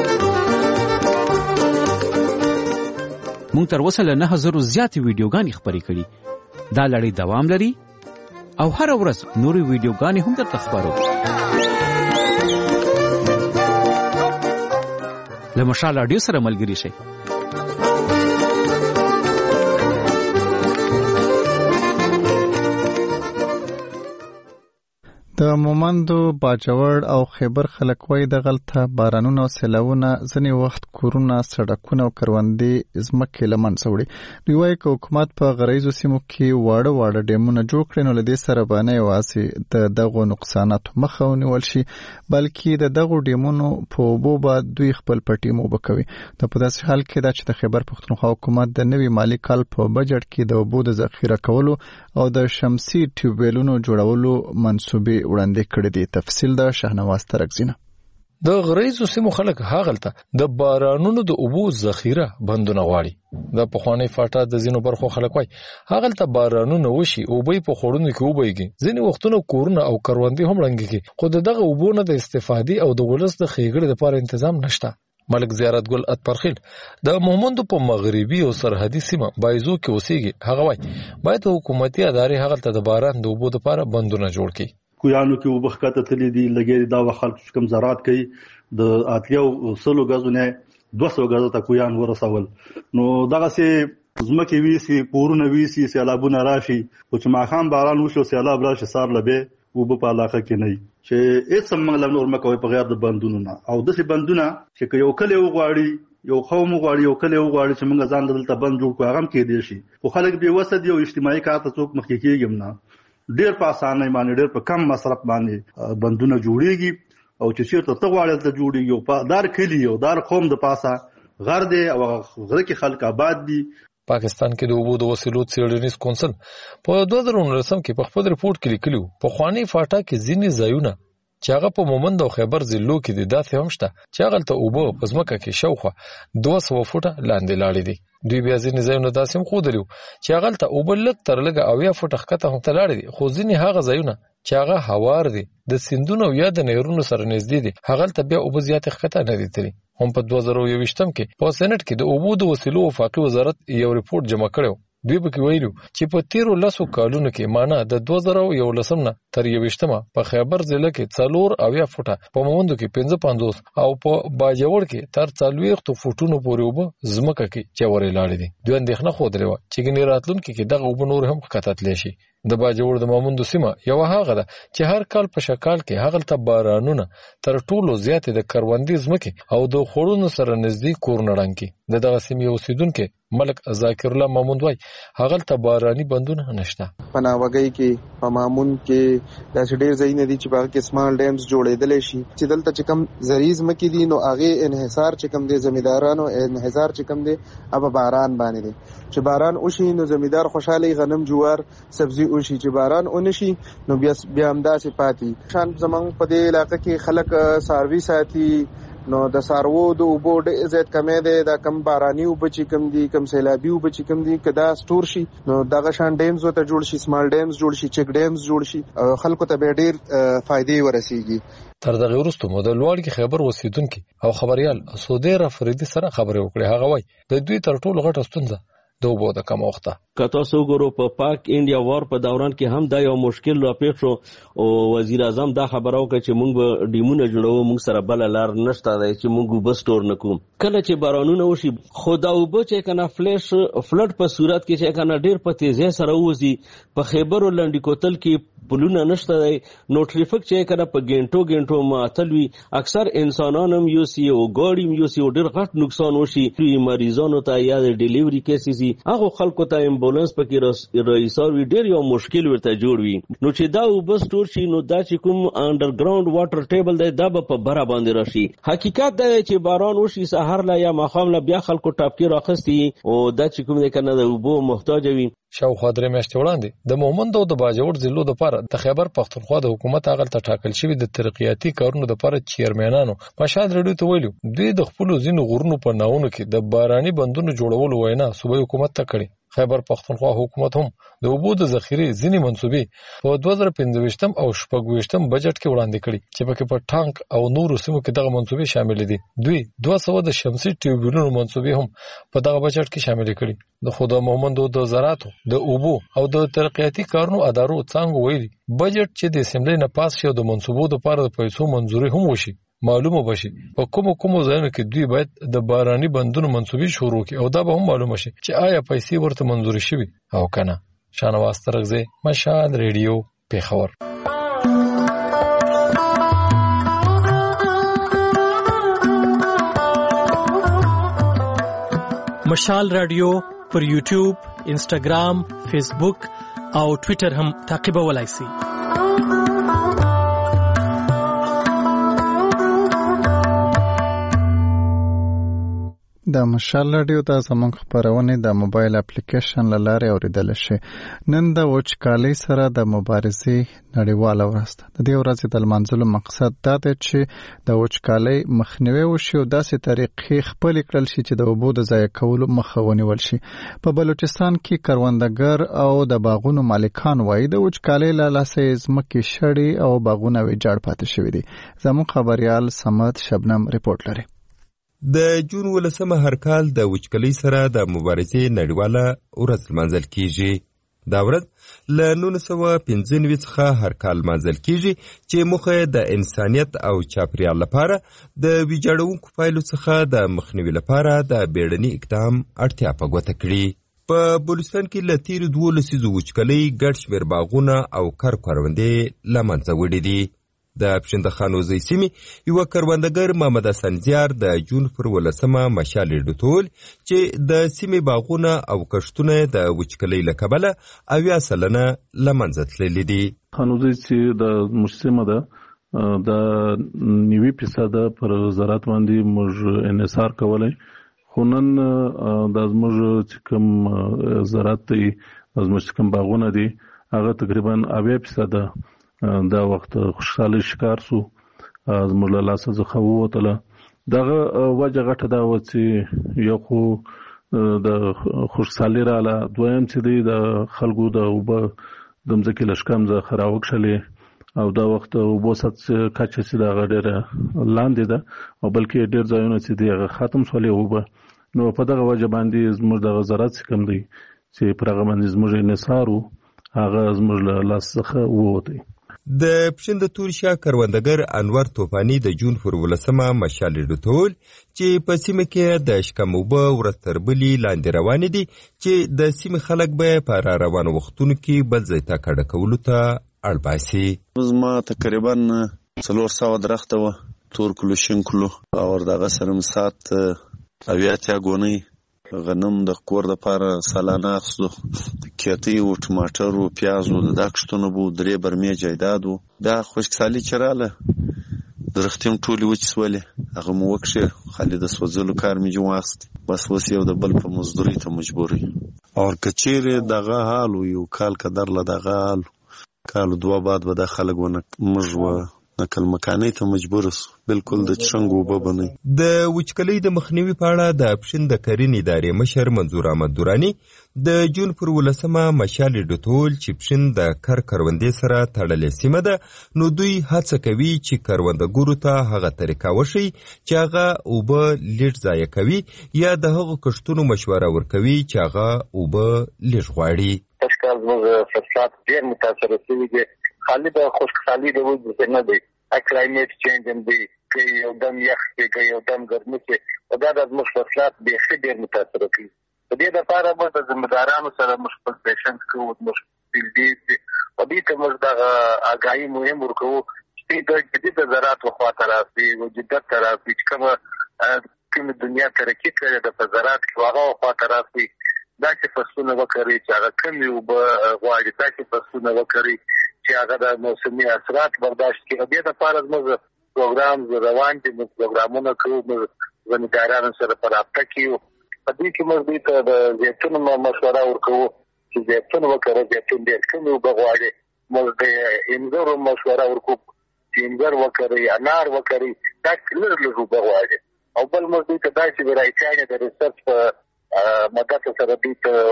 Speaker 11: مونږ تر اوسه له نه هزرو زیاتې ویډیوګانې خپرې کړي. دا لړۍ دوام لري او هره ورځ نورې ویډیوګانې هم درته خپرو. له مشال رادیو سره ملګري شئ.
Speaker 1: د مومندو باجوړ او خیبر خلک وای د غلطه بارانونو او سیلاوونه ځنی وخت کورونه سړکونه او کروندې ځمکې لمن سوړي. دوی وایي چې حکومت په غریزو سیمو کې واړه واړه ډیمونه جوړ کړي نو لدې سره باندې واسي د دغه نقصانات مخه ونیول شي بلکې د دغه ډیمونو په وبو بعد دوی خپل پټي مو بکوي. د په داسې حال کې دا چې د خیبر پختونخوا حکومت د نوي مالی کال په بجټ کې د وبو د ذخیره کولو او د شمسي ټیوبویلونو جوړولو منسوبې وړاندې کړې دي. تفصیل د شهنواز ترکزینه.
Speaker 12: د غریزو سیمو خلک هاغلته د بارانونو د اوبو ذخیره بندونه غواړي. د پخوانی فاټا د زینو برخو خلک وای هاغلته بارانونه وشي او به په خورونو کې وبېږي. ځینې وختونه کورونه او کروندې هم رنګيږي خو دغه اوبو نه د استفادې او د ولس د خېګړې لپاره تنظیم نشته. ملک زیارت ګل اتپرخیل د مومندو په مغربي او سرحدي سیمه بایزو کې اوسېږي. هغه وای باید حکومتي ادارې هغلته د باران د اوبو لپاره بندونه جوړ کړي.
Speaker 13: کویانو کې وبخکته تللی دي لګي دا خلک کوم زراعت کوي د اتلیو سلو غزونه دوه سوه غزه ته کویان ورسول نو دغه سي زمکه وی سي پورونه وی سي سیلابونه راشي او چې ماخام باران وشو سیلاب راشي سار لبه او په علاقه کې نه چې هیڅ څنګه نور مکوې په غیر د بندونو نه او د سي بندونه چې یو کله وغواړي یو قوم غواړي یو کله وغواړي چې موږ ځان دلته بند جوړ کړو هغه کې دي شي خو خلک به وسد یو اجتماعي کار ته څوک مخکې کېږم نه ډېر په اسانه باندې ډېر په کم مصرف باندې بندونه جوړيږي او چې چیرته ته غواړې ته جوړيږي او په دار کلی او دار قوم د پاسه غر دی او غره کې خلک آباد دي.
Speaker 12: پاکستان کې د اوبو د وسیلو څېړنیز کونسل په دوه زره نولسم کې په خپل ریپورت کې لیکلي په خواني فاټا کې ځینې ځایونه چې هغه په مومند او خیبر ضلعو کې د داسې هم شته چې هغه ته اوبه په ځمکه کې شاوخوا دوه سوه فوټه لاندې لاړې دي. دوی بیا ځینې ځایونه داسې هم ښودلي چې هغه ته اوبه لږ تر لږه اویا فوټه ښکته هم ته لاړې دي خو ځینې هغه ځایونه چې هغه هوار دي د سیندونو او یا د نهرونو سره نږدې دي هغه ته بیا اوبه زیاتې ښکته نه دي تللي. هم په دوه زره یوویشتم کې په سېنټ کې د اوبو د وسیلو وفاقي وزارت یو ریپورت جمع کړی دوی پکې ویلو چې په تیرو لسو کالونو کې معنا د دوه زره یولسم نه تر یوویشتمه په خیبر ضلع کې څلور اویا فوټه په مومندو کې پنځه پنځوس او په باجوړ کې تر څلوېښتو فوټونو پورې اوبه ځمکه کې چورې لاړې دي. دوی اندېښنه ښودلې وه چې ګنې راتلونکي کې دغه اوبه نور هم ښکته تللی شي. د باجوړ د مومندو سیمه یو هغه ده چې هر کال په شکال کې هغه ته بارانونه تر ټولو زیاتې د کروندې ځمکې او د خوړونو سره نږدې کورونه ړنګ کړي. د دغه سیمې اوسیدونکي ملک ذاکر الله ماموند وایي هغه ته باراني بندونه نشته.
Speaker 14: په ناوګۍ کې په مامون کې داسې ډېر ځایونه دي چې په هغه کې سمال ډیمز جوړېدلی شي چې دلته چې کوم زرعي ځمکې دي نو هغې انحصار چې کوم دی زمیندارانو انحصار چې کوم دی هغه باران باندې دی چې باران وشي نو زمیندار خوشحاله غنم جوار سبزي وشي چې باران ونشي نو بیا بیا همداسې پاتې شان زمونږ په دې علاقه کې خلک څاروي ساتي نو د څاروو د اوبو ډېر زیات کمی دی دا کم باراني اوبه چې کوم دي کم سیلابي اوبه چې کوم دي که دا سټور شي نو دغه شان ډیمز ورته جوړ شي سمال ډیمز جوړ شي چیک ډیمز جوړ شي خلکو ته بیا ډېر فایدې ورسیږي.
Speaker 12: تر دغه وروسته مو د لوړ کې خبر اوسیدونکي او خبريال سودیر افریدي سره خبرې وکړې. هغه وایي د دوی تر ټولو غټه ستونزه د اوبو د کمښت.
Speaker 15: که تاسو وګورئ په پاک انډیا وار په دوران کې هم دا یو مشکل راپېښ شو او وزیر اعظم دا خبره وکړه چې موږ به ډیمونه جوړوو موږ سره بله لار نشته دی چې موږ اوبه سټور نه کوو. کله چې بارانونه وشي خو دا اوبه چې کنه فلش فلډ په صورت کې چې کنه ډېر په تیزۍ سره وځي په خیبر او لنډي کوتل کې پلونه نشته دی نو ټریفک چې کنه په ګینټو ګینټو معطل وي اکثر انسانان هم یوسي او ګاډي هم یوسي او ډېر غټ نقصان وشي مریضانو ته یا د ډیلیوري کیسز هغه خلکو ته امبولانس پکې رئیسار وي ډېر یو مشکل ورته جوړ وي نو چې دا اوبه سټور شي نو دا چې کوم انډرګراوند واټر ټیبل دی دا به په بره باندې راشي. حقیقت دا دی چې باران وشي سهار لا یا ماښام لا بیا خلکو ټاپکې راخستي او دا چې کوم دی کنه د اوبو محتاج وي.
Speaker 12: شاوخوا درې میاشتې وړاندې د مومند او د باجوړ ضلعو دپاره د خیبر پښتونخوا د حکومت هغلته ټاکل شوي د ترقیاتي کارونو دپاره چیرمنانو مشهد راډیو ته ویلي دوی د خپلو ځینو غرونو په ناونو کې د باراني بندونو جوړولو وینا صوبایي حکومت ته کړې. خیبر پښتونخوا حکومت هم د اوبو د ذخیرې ځینې منصوبې په دوه زره پنځه او شپږویشتم بجټ کې وړاندې کړي چې پکې په ټانک او نورو سیمو کې دغه منصوبې شاملې دي. دوی دوه سوه د شمسي ټیوبونو منصوبې هم په دغه بجټ کې شاملې کړي. د خو د مومندو د زراعتو د اوبو او د ترقیاتي کارونو ادارو څانګو ویلي بجټ چې د اسمبلۍ نه پاس شي او د منصوبو دپاره د پیسو منظوري هم وشي معلومه بشي په کومو کومو ځایونو کې دوی باید د باراني بندونو منصوبې شروع کړي او دا به هم معلومه شي چې آیا پیسې ورته منظوري شوي او کنه. شانواز ترغزی مشهد ریډیو پیښور.
Speaker 6: مشال رادیو پر یوټیوب، انسټاګرام، فیسبوک او ټویټر هم تعقیبولای شئ.
Speaker 1: د مشال رادیو د زمونږ خبرونه د موبایل اپلیکیشن له لارې اوریدل شي. نن د وچکالۍ سره د مبارزې نړیواله ورځ ده. د دې ورځې د لمانځلو مقصد دا دی چې د وچکالۍ مخنیوی وشي او داسې طریقې خپلې کړل شي چې د اوبو د ضایع کولو مخه ونیول شي. په بلوچستان کې کروندګر او د باغونو مالکان وایي د وچکالۍ له لاسه ځمکې شړې او باغونه ویجاړ پاتې شوي دي. زموږ خبریال صمد شبنم ریپورت لري.
Speaker 16: د جون ولسمه هر کال د وچکالۍ سره د مبارزې نړیواله ورځ لمانځل کیږي. دا ورځ له نولس سوه پنځه نوي څخه هر کال لمانځل کیږي چې موخه د انسانیت او چاپیریال لپاره د ویجاړونکو پایلو څخه د مخنیوي لپاره د بیړني اقدام اړتیا په ګوته کړي. په بلوچستان کې له تیرو دوو لسیزو وچکالۍ ګډ شمېر باغونه او کر کروندې له منځه وړي دي. د پښنده خانوزۍ سیمې یوه کروندګر محمد حسن زیار د جون پر ولسمه مشالې ډوتول چې د سیمې باغونه او کښتونه د وچکالۍ له کبله اویا سلنه له منځه تللي دي.
Speaker 17: خانوزۍ چې د موږ سیمه ده د نوي فیصده پر زراعت باندې موږ انحصار کولی، خو نن دا زموږ چې کوم زراعت دی، زموږ چې کوم باغونه دي، هغه تقریبا اویا فیصده دا وخت خوشحالۍ شکار سو، زموږ له لاسه څخه ووتله. دغه وجه غټه دا وه چې یو خو د خوشحالۍ راله، دویم چې دی د خلکو د اوبه د مځکې له شکم څخه راوکښلې او دا وخت اوبو سطح کچه چې د هغه ډېره لاندې ده او بلکې ډېر ځایونه چې دی هغه ختم شولې اوبه. نو په دغه وجه باندې زموږ دغه زراعت چې کوم دی چې پر هغه باندې زموږ انحصار و، هغه زموږ له لاس څخه ووتی.
Speaker 16: د پښنده تورشا کروندګر انور توفانی د جون پر ولسمه مشالې ډوتول چې په سیمه کې د شکم اوبه ورځ تر بلې لاندې روانې دي چې د سیمې خلک به په را روانو وختونو کې بل ځای ته کډه کولو ته اړ باسي.
Speaker 18: زما تقریبا څلور سوه درخته وه، تور کلو شین کلو او دغه سره م سات اویا اتیا ګونۍ غنم د کور دپاره سالانه اخیستو، کیتۍ و، ټماټر و، پیاز و، د دا کښتونه به درې برمې جایداد و. بیا خشکسالي چې راله درختې م ټولې وچې سولې، هغه م وکښې، خالي د سوځلو کار مې جون واخیستې، بس اوس یو د بل په مزدورۍ ته مجبور یو. او که چیرې دغه حال و، یو کال که درله دغه حال کالو دوه بعد به دا خلک ونه موږ و نقل مکانۍ ته مجبور سو، بالکل د چشنګ اوبه به نه.
Speaker 16: د وچکالۍ د مخنیوي په اړه د پښین د کرنې ادارې مشر منظور احمد دراني د جون پر ولسمه مشالې ډوتول چې پښین د کر کروندې سره تړلې سیمه ده، نو دوی هڅه کوي چې کروندګرو ته هغه طریقه وښیي چې هغه اوبه لږ ضایع کوي یا د هغو کښتونو مشوره ورکوي چې هغه اوبه لږ غواړي.
Speaker 19: اشکال زموږ فصلات ډېر متاثره شوي دي، خالي د خشکسالي د وجې نه دی، کلایمیټ چینج هم دی، که یو دم یخ شي، که یو دم ګرمي شي، په دا د زموږ فصلات بیخي ډېر متاثره کوي. په دې دپاره موږ د ذمهدارانو سره موږ خپل پیشنټ کوو، موږ فیلډي په دې ته موږ دغه اګاهي مهم ورکوو چې د جدید زراعت خواته راسي، جدت ته راسي، چې کومه کومه دنیا ترقي کړې ده په زراعت کې، هغه خواته راسي. داسې فصلونه وکرئ چې هغه کمې اوبه غواړي، داسې فصلونه وکرئ چې هغه د موسمي اثرات برداشت کړي. د دې دپاره زموږ پروګرام روان دي، موږ پروګرامونه کوو، موږ ذمهدارانو سره په رابطه کې یو. په دې کې موږ دوی ته د زیتون مشوره ورکوو چې زیتون وکړه، زیتون ډېر کمې اوبه غواړي. موږ د انځرو مشوره ورکوو چې انځر وکړئ، انار وکړئ، دا لږ لږ اوبه غواړي. او بل موږ دوی ته داسې ورایټیانې د ریسرچ په مدد سره دوی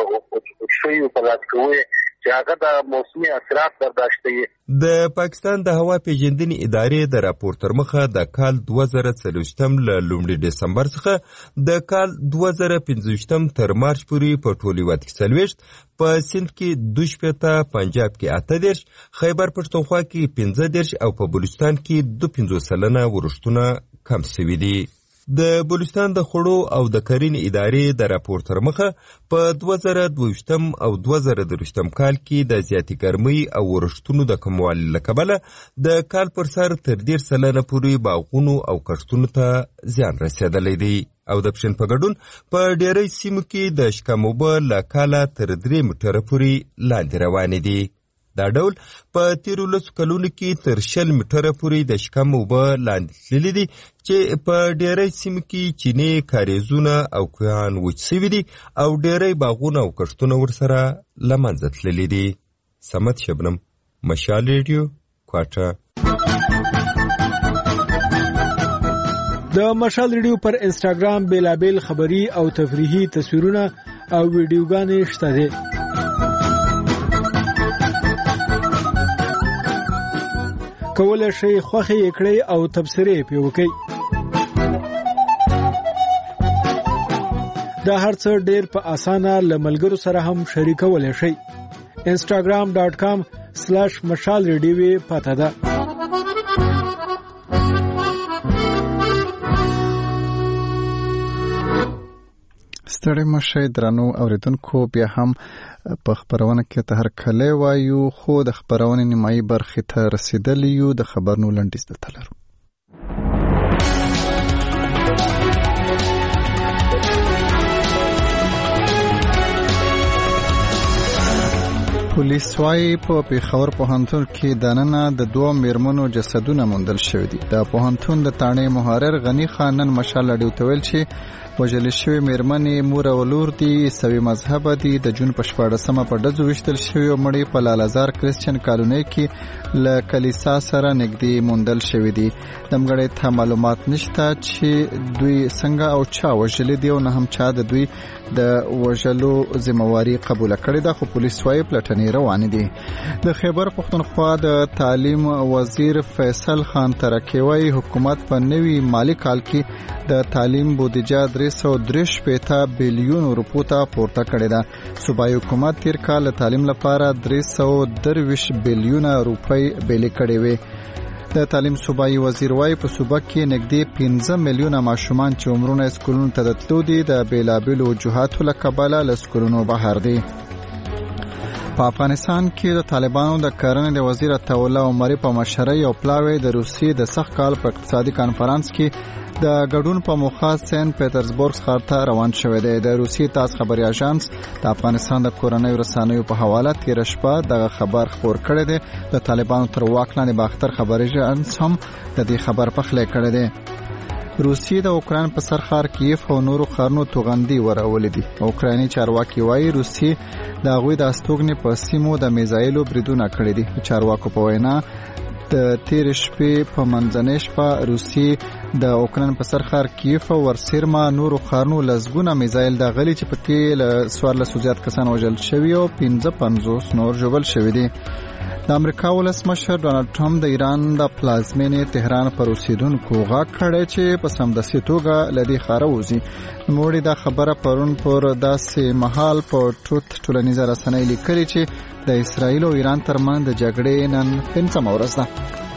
Speaker 19: ته شویو په لاس کوي چې هغه د موسمي اثرات برداشت کوي.
Speaker 16: د پاکستان د هوا پیژندنې ادارې د راپور تر مخه د کال دوه زره څلوېښتم له لومړي ډسمبر څخه د کال دوه زره پنځویشتم تر مارچ پورې په ټول هېواد کې څلوېښت، په سند کې دوه شپېته، پنجاب کې اته دېرش، خیبر پښتونخوا کې پنځه دېرش او په بلوچستان کې دوه پنځوس سلنه ورښتونه کم سوي دي. د بلوچستان د خوړو او د کرنې ادارې د راپور تر مخه په دوه زره دوهویشتم او دوه زره درویشتم کال کې د زیاتې ګرمۍ او ورښتونو د کموالي له کبله د کال پر سر تر دېرش سلنه پورې باغونو او کښتونو ته زیان رسېدلی دی. او د پښین په ګډون په ډېری سیمو کې د شکم اوبه له کاله تر درې میټره پورې لاندې روانې دي. دا ډول په تیرو لسو کلونو کې تر شل میټره پورې د شکم اوبه لاندې تللي دي چې په ډېری سیمو کې چینې، کاریزونه او کوهان وچ سوي دي او ډېری باغونه او کښتونه ورسره له منځه تللي دي. صمد شبنم، مشال ریډیو، کوټه.
Speaker 6: د مشال ریډیو پر انسټاګرام بیلابیل خبری او تفریحي تصویرونه او ویډیوګانې شته دي. کولای شئ خوښه یې کړئ او تبصرې پې وکړئ. دا هر څه ډېر په اسانه له ملګرو سره هم شریکولی شئ. instagram dot com slash مشال ریډیو پته ده.
Speaker 1: ستړي مشه درنو اوریدونکو بیا هم په خبرونه کې ته هر کله وایو خو د خبرونه نیمایي برخه ته رسیدلی یو د خبرونو لنډیز د تلرو. پولیس وايي په پیښور پوهنتون کې دننه د دوه میرمنو جسدونه موندل شوي دي. د پوهنتون د تانې محرر غنی خان نن مشال لډیو تویل چې وجل شوی میرمنې مور او لور دي سوي مذهب دي د جون په شپاړسمه په ډزو وشتل شوی او مړی په لالازار کریسچن کالونی کې ل کلیسا سره نږدې موندل شوی دي. دمګړې ته معلومات نشته چې دوی څنګه او چا وجل دي او نه هم چا د دوی د وجلو ذمہواری قبول کړې ده. خو پولیس وايي پلټنې روانې دي. د خیبر پښتونخوا د تعلیم وزیر فیصل خان ترکی وايي حکومت په نوي مالی کال کې د تعلیم بودیجه درې سوه درې شپېته بیلیون روپو ته پورته کړې ده. صوبایي حکومت تیر کال تعلیم لپاره درې سوه درویشت بیلیون روپۍ بیلې کړې وې. د تعلیم صوبایي وزیر وايي په صوبه کې نږدې پنځه میلیونه ماشومان چې عمرونه سکولونو ته تللي دي د بیلابیلو وجوهاتو له کبله له سکولونو بهر دي. په افغانستان کې د طالبانو د کرنې د وزیر عطاالله عمري په مشرۍ او پلاوی د روسیې د سخت کال په اقتصادي کانفرنس کې د ګډون په موخه سنت پیټرزبورګ ښار ته روان شوی دی. د روسیې تاس خبري اژانس د افغانستان د کورنیو رسنیو په حواله تیر شپه دغه خبر خبر کړی دی. د طالبانو تر واک لاندې باختر خبري اژانس هم د دې خبر پخلی کړی دی. روسیې د اوکران په سر ښار کیف او نورو ښارونو توغندي ورولې دي. اوکراني چارواکي وايي روسیې د هغوی د استوګنې په سیمو د میزایلو بریدونه کړي دي. چارواکو په وینا د تیر شپې په منځنۍ شپه روسیې د اوکران په سر ښار کیف او ورسیرما نورو ښارونو لزګونه میزایل د غلي چې پکې له څوارلسو زیات کسان وژل شوي او پنځه پنځوس نور ژوبل شوي دي. د امریکا ولسمشر ډونالد ټرمپ د ایران د پلازمینې تهران پر اوسیدونکو غاښ کړی چې په سمدستي توګه له دې ښاره وځي. نوموړي دا خبره پرون پر داسې مهال په ټروت ټولنیزه رسنۍ لیکلې چې د اسرائیل او ایران ترمنځ د جګړې نن پنځمه ورځ ده.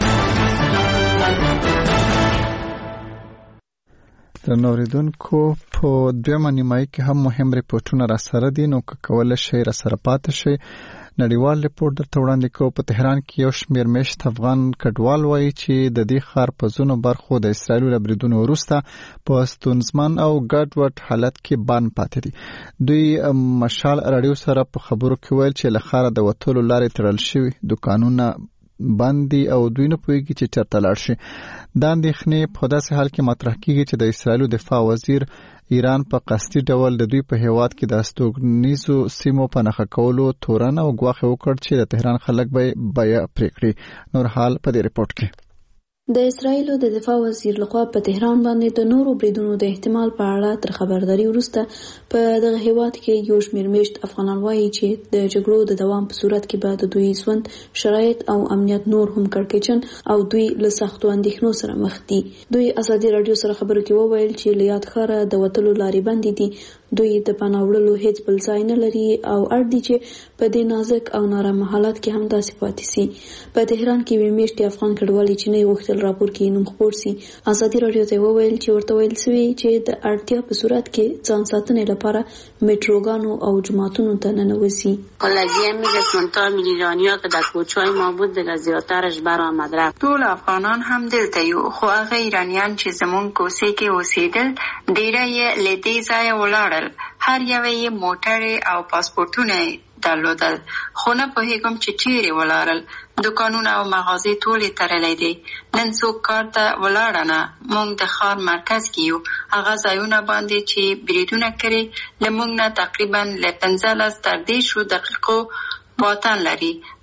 Speaker 1: درنو اوریدونکو په دویمه نیمایي کې هم مهم ریپورټونه را سره دي نو که کولی شئ را سره پاتې شئ. نړیوال ریپورت درته وړاندې کوو. په تهران کې یو شمېر میشت افغان کډوال وایي چې د دې ښار په ځینو برخو د اسرائیلو له بریدونو وروسته په ستونزمن او ګډوډ حالت کې بند پاتې دي. دوی مشال راډیو سره په خبرو کې ویل چې له ښاره د وتلو لارې تړل شوي، دوکانونه بند دي او دوی نه پوهېږي چې چېرته لاړ شي. دا اندېښنې په داسې حال کې مطرح کېږي چې د اسرائیلو دفاع وزیر ایران په قصدي ډول د دوی په هیواد کې د استوګنیزو سیمو په نښه کولو تورن او ګواښ وکړ چې د تهران خلک به بیه پرې کړي. نور حال په دې ریپورت کې.
Speaker 9: د اسرائیلو د دفاع وزیر لخوا په تهران باندې د نورو بریدونو د احتمال په اړه تر خبرداري وروسته په دغه هیواد کې یو شمېر میشت افغانان وایي چې د جګړو د دوام په صورت کې به د دوی ژوند شرایط او امنیت نور هم کړکېچن او دوی له سختو اندېښنو سره مخ دي. دوی ازادي راډیو سره خبرو کې وویل چې له یاد ښاره د وتلو لارې بندې دي. دوی د پناه وړلو هیڅ بل ځای نه لري او اړ دي چې په دې نازک او نارامه حالت کې هم داسې پاتې سي. په تهران کې وی میشتي افغان کډوالي چې نه غوښتل راپور کې نوم خپور سي. ازادي راډیو ته وویل چې ورته ویل سوي چې د اړتیا په صورت کې ځان ساتنې لپاره میټروګانو او جماعتونو ته ننوځي.
Speaker 20: کلاجی میگه چونتا میلیونیا که در کوچه‌های ما بود دیگه زیادترش برآمد رفت.
Speaker 21: ټول افغانان هم دلته یو خو هغه ایرانیان چې زمون کوڅې کې اوسېدل ډیره یې له دې ځایه ولاړل. هر یو یې موټر او پاسپورتونه درلودل خو نه پوهېږم چې چیرې ولاړل. دوکانونه او مغازې ټولې تړلې دي. نن څوک کار ته ولاړه نه. موږ د ښار مرکز کې یو. هغه ځایونه باندې چې بریدونه کړي له موږ نه تقریبا له پنځلس تر دېرشو دقیقو واټن لري.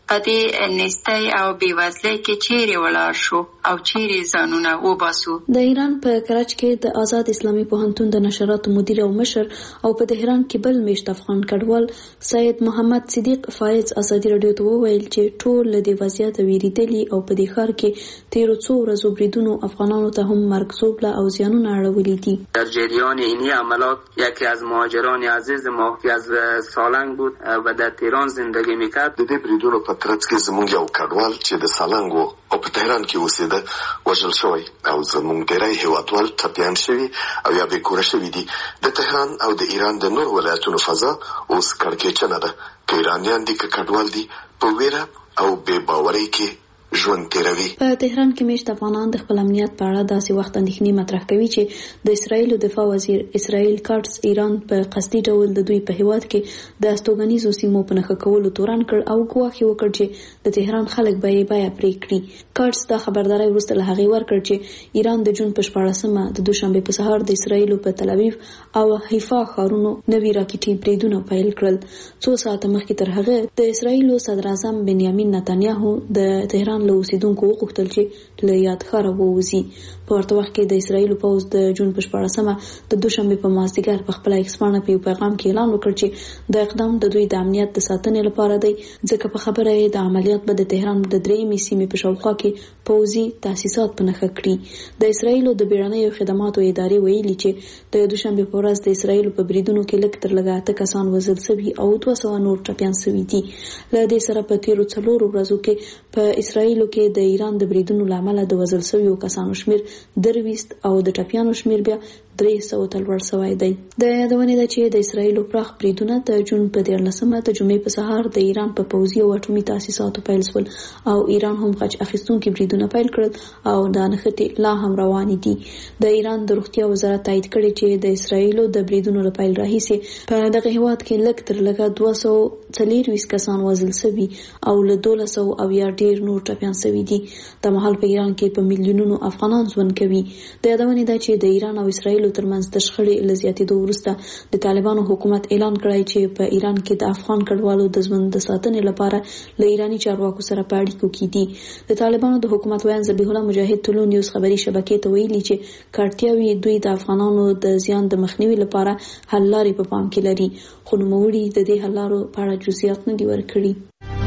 Speaker 21: په دې نستۍ او بېوزلۍ کې چیرې ولاړ شو او چیرې ځانونه وباسو.
Speaker 4: د ایران په کراچ کې د آزاد اسلامي پوهنتون د نشراتو مدیر او مشر او په تهران کې بل میشت افغان کډوال سید محمد صدیق فایز ازادي رادیو ته وویل چې ټول له دې وضعیت ویریدلي او په دې ښار کې تیرو څو ورځو بریدونو افغانانو ته هم مرګ ژوبله او زیانونه اړولي دي.
Speaker 22: در جریان اینی عملات یکی از مهاجران عزیز ما که از سالنگ بود و در تهران زندگی میکرد.
Speaker 23: د دې بریدونو په ترڅ کې زموږ یو کډوال چې د سالنګ و او په تهران کې اوسېده وژل شوی او زموږ ډیری هیوادوال ټپیان شوي او یا بېکوره شوي دي. د تهران او د ایران د نور ولایتونو فضا اوس کړکېچنه ده. که ایرانیان دي که کډوال دي په ویره او بې باورۍ کې ژوند تیروي.
Speaker 4: په تهران کې میشت افغانان د خپل امنیت په اړه داسې وخت اندېښنې مطرح کوي چې د اسرایلو دفاع وزیر اسرائیل کارټس ایران په قصدي ډول د دوی په هیواد کې د استوګنیزو سیمو په نښه کولو تورن کړ او ګواښ وکړ چې د تهران خلک به یې بیه پرې کړي. کارټس دا خبرداری وروسته له هغې ورکړ چې ایران د جون په شپاړسمه د دوشنبې په سهار د اسرایلو په تل ابیب او حیفا ښارونو نوي راکټي بریدونه پیل کړل. څو ساعته مخکې تر هغه د اسرایلو صدر اعظم بنیامین نتنیاهو د تهران له اوسیدونکو وغوښتل چې له یاد ښاره ووځي. په ورته وخت کې د اسرایلو پوځ د جون په شپاړسمه د دوشنبې په مازدیګر په خپله ایکس پاڼه په یو پیغام کې اعلان وکړ چې د اقدام د دوی د امنیت د ساتنې لپاره دی، ځکه په خبره یې د عملیات به د تهران د درېیمې سیمې په شاوخوا کې پوځي تاسیسات په نښه کړي. د اسرایلو د بیړنیو خدماتو ادارې ویلي چې د دوشنبې په ورځ د اسرایلو په بریدونو کې لږ تر لږه اته کسان وژل شوي او دوه سوه نور ټپیان شوي دي. له دې سره په تیرو څلورو ورځو کې په اسرایلو کې د ایران د بریدونو له امله د وژل شویو کسانو شمیر درویست او د ټپیانو شمیر بیا درې سوه ته لوړ شوی دی. د یادونې ده چې د اسرایلو پراخ بریدونه د جون په دیارلسمه د جمعې په سهار د ایران په پوځي او اټومي تاسیساتو پیل شول او ایران هم غچ اخیستونکي بریدونه پیل کړل او دا نښتې لا هم روانې دي. د ایران د روغتیا وزارت تایید کړی چې د اسرایلو د بریدونو له پیل راهیسې په دغه هیواد کې لږ تر لږه دوه سوه څلېرویشت کسان وژل شوي او له دولس سوه اویا ډېر نور ټپیان شوي دي. د مهال په ایران کې په میلیونونو افغانان ژوند کوي. د یادونې ده چې د ایران او اسرایلو ترمنځ د شخړې له زیاتېدو وروسته د طالبانو حکومت اعلان کړی چې په ایران کې د افغان کډوالو د ژوند د ساتنې لپاره له ایراني چارواکو سره په اړیکو کې دي. د طالبانو د حکومت ویاند ذبیح الله مجاهد طلوع نیوز خبري شبکې ته ویلي چې کارتیاوي دوی د افغانانو د زیان د مخنیوي لپاره حل لارې په پام کې لري، خو نوموړي د دې حل لارو په اړه جزئیات نه دي ورکړي.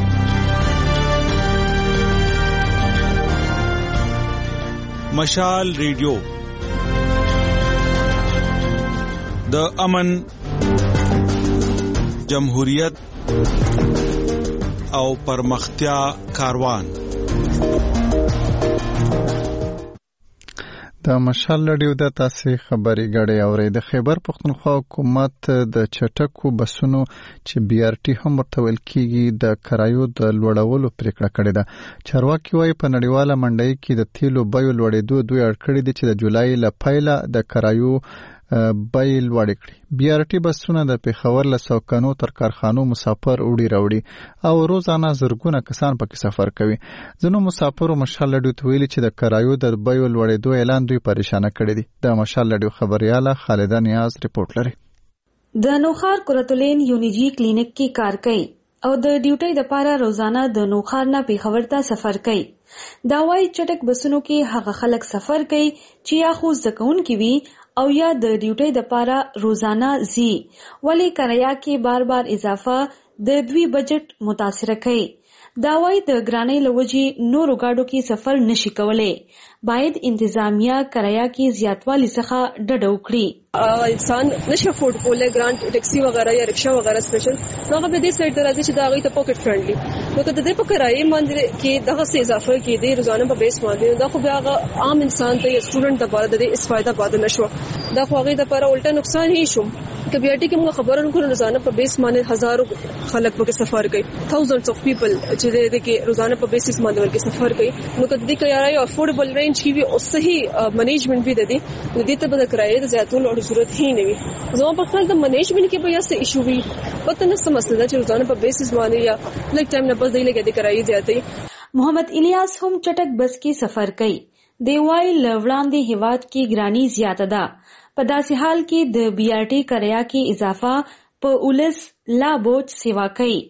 Speaker 24: مشال ریډیو د امن، جمهوریت او پرمختیا کاروان.
Speaker 1: د مشال رادیو د تاسې خبري غړې اوري. د خیبر پختونخوا حکومت د چټکو بسونو چې بي ار ټي هم ورته ویل کیږي د کرایو د لوړولو پریکړه کړې ده. چارواکي وايي په نړیواله منډۍ کې د تیلو بیو لوړېدو دوی اړ کړي دي چې د جولای له پیله د کرایو بیې لوړې کړي. بي ار ټي بسونه د پېښور له سوکانو تر کارخانو مسافر وړي راوړي او روزانه زرګونه کسان پکې سفر کوي. ځینو مسافرو مشال رادیو ته ویلي چې د کرایو د بیو لوړېدو اعلان دوی پریشانه کړی دی. د مشال رادیو خبرياله خالده نیاز رپورټ لري.
Speaker 25: د نوخار کورتولین یونیجی کلینیک کې کار کوي او د ډیوټۍ لپاره روزانه د نوخار نه پېښور ته سفر کوي. دا وايي چټک بسونو کې هغه خلک سفر کوي چې یا خو زکون کې وي او یا د ډیوټۍ لپاره روزانه زی، ولی کرایه کې بار بار اضافه د دوی بجټ متاثر کوي. دا وايي د ګرانۍ لوجي نورو گاډو کې سفر نشي کولای، باید انتظامیه کرایه کې زیاتوالی څخه ډډه وکړي.
Speaker 26: انسان نشه افورد کولای ګرانټ ټیکسي وغیرہ یا رکشا وغیرہ سپیشل نو هغه به دې سایت ته راځي چې دا غي ته پاکټ فرندلی نو کله دې په کرایې باندې کې دغه څه اضافه کې دې روزانه په بیس باندې دا خو بیا هغه عام انسان ته یا سټوډنټ لپاره د دې استفاده پاتې نشو. دا خو هغه لپاره الټا نقصان هي شو. کبياټي کې موږ خبرونه کوو روزانه په بیس باندې هزارو خلک په سفر کوي، thousands of people چې دې کې روزانه په بیسس باندې ورکه سفر کوي. نو کله دې کې یاري افورډبل رینج کې وي او صحیح منیجمنت وي د دې نو دې ته به کرایې د زیاتون او ضرورت هي نه وي. زما په خیال د منیجمنت کې به یا څه ایشو وي پته نه سم مسله چې روزانه په بیسس باندې یا لږ ټایم نه بس دی لګي د کرایې زیاتې.
Speaker 25: محمد الیاس هم چټک بس کې سفر کوي. دی وايي لوړاندې هیواد کې ګرانی زیاته ده، په داسې حال کې د بي ار ټي کرایه کې اضافه په اولس لا بوج سیوا کوي.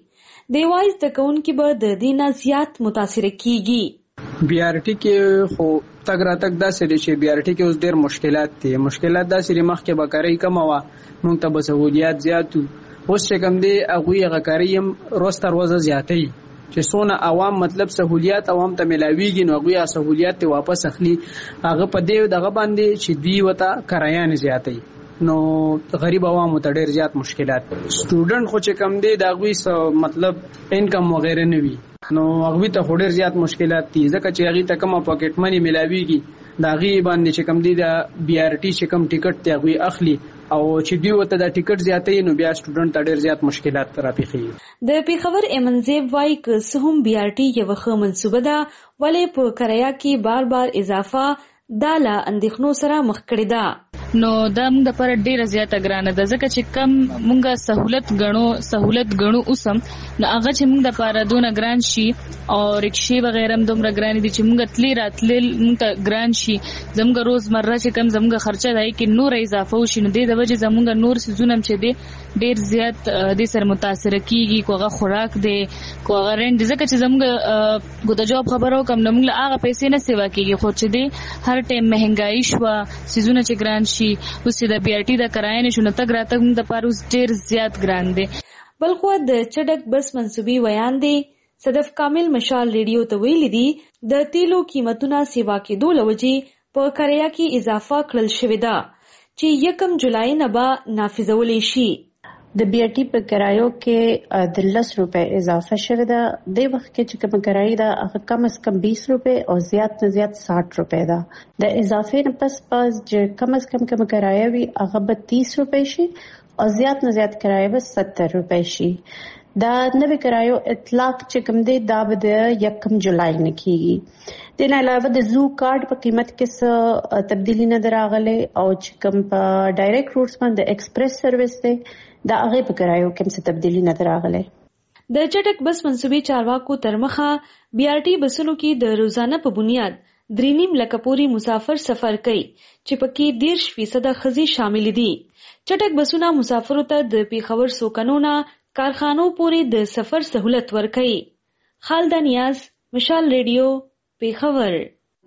Speaker 25: دی وایي زده کوونکي به د دې نه زیات متاثره کیږي.
Speaker 2: بی آر ټي کې خو تګ راتګ داسې دی چې بی آر ټي کې اوس ډېر مشکلات دي مشکلات داسې دي مخکې به کاري کمه وه موږ ته به سهولیات زیات وو اوس چې کوم دی هغوی هغه کاري هم روز تر روزه زیاتوي چې څونه عوام مطلب سهولیات عوام ته میلاویږي نو هغوی هغه سهولیات ته واپس اخلي هغه په دې دغه باندې چې دوی ورته کرایانې زیاتوي نو غریب عوامو ته ډېر زیات مشکلات سټوډنټ خو چې کوم دی د هغوی مطلب انکم وغیره نه وي نو هغوی ته خو ډېر زیات مشکلات دي ځکه چې هغوی ته کومه پاکټ منی میلاویږي د هغې باندې چې کوم دی د بی آر ټي چې کوم ټیکټ دی هغوی اخلي او چې دوی ورته د ټیکټ زیاتوي نو بیا سټوډنټ ته ډېر زیات مشکلات راپېښېږي.
Speaker 25: د پېښور ایمنزیب وایي که څه هم بی آر ټي یوه ښه منصوبه ده ولې په کرایه کې بار بار اضافه دا له اندېښنو سره مخ کړې ده.
Speaker 3: نو دا موږ لپاره ډیره زیاته ګرانه ده ځکه چې کم موږ سہولت غنو سہولت غنو اوسم نو هغه چې موږ لپاره دونه ګران شي او رکشې وغیرہ هم دومره ګران دي چې موږ تلی راتل موږ ته ګران شي زموږ روزمره چې کم زموږ خرچه دی کې نور اضافه وشي نو د وجه زموږ نور سيزونه چې دي ډیر زیات د سر متاثر کیږي کوغه خوراک دی کوغه رند ځکه چې زموږ ګوت جواب خبرو کم نه موږ هغه پیسې نه سیوا کیږي خو چې دی هر ټیم مهنګای شو سيزونه چې ګران شي اوس د بی آر ټي د کرایې نشو نو تګ راتګ موږ د پاره اوس ډیر زیات ګران دی.
Speaker 25: بل خو د چډک بس منسوبي ویان دی صدف کامل مشال ریډیو ته ویلي دي د تیلو قیمتونه سیوا کېدو لوجې په کرایه کې اضافه کړل شوې ده چې یکم جولای نه به نافذولی شي.
Speaker 5: د بی آر ټي په کرایو کې د لس روپے اضافه شوه ده د وخت کې چې کوم کرایي ده هغه کم از کم بیس روپے او زیات نه زیات ساٹھ روپے ده د اضافه نه پس پس چې کم از کم کوم کرایه وي هغه به تیس روپے شي او زیات نه زیات کرایه به ستر روپے شي. دا نوې کرایو اطلاق چې کوم دی دا به د یکم جولای نه کیږي. د نه علاوه د زو کارت په قیمت کې څه تبدیلی نه دراغله او چې کوم په ډایرکټ روټس باندې ایکسپریس سرویس دی دا هغه په کرایو کې څه تبدیلی نه دراغله.
Speaker 25: د چټک بس منسوبي چارواکو ترمخه بی آر ټي بسونو کې د روزانه په بنیاد درې نیم لکه پوري مسافر سفر کوي چې پکې دیرش فیصد خزي شامل دي. چټک بسونه مسافرو ته د پیښور سوکنونه کارخانو پورې د سفر سہولت ورکوي. خالد نیاز مشال ریډیو پیښور.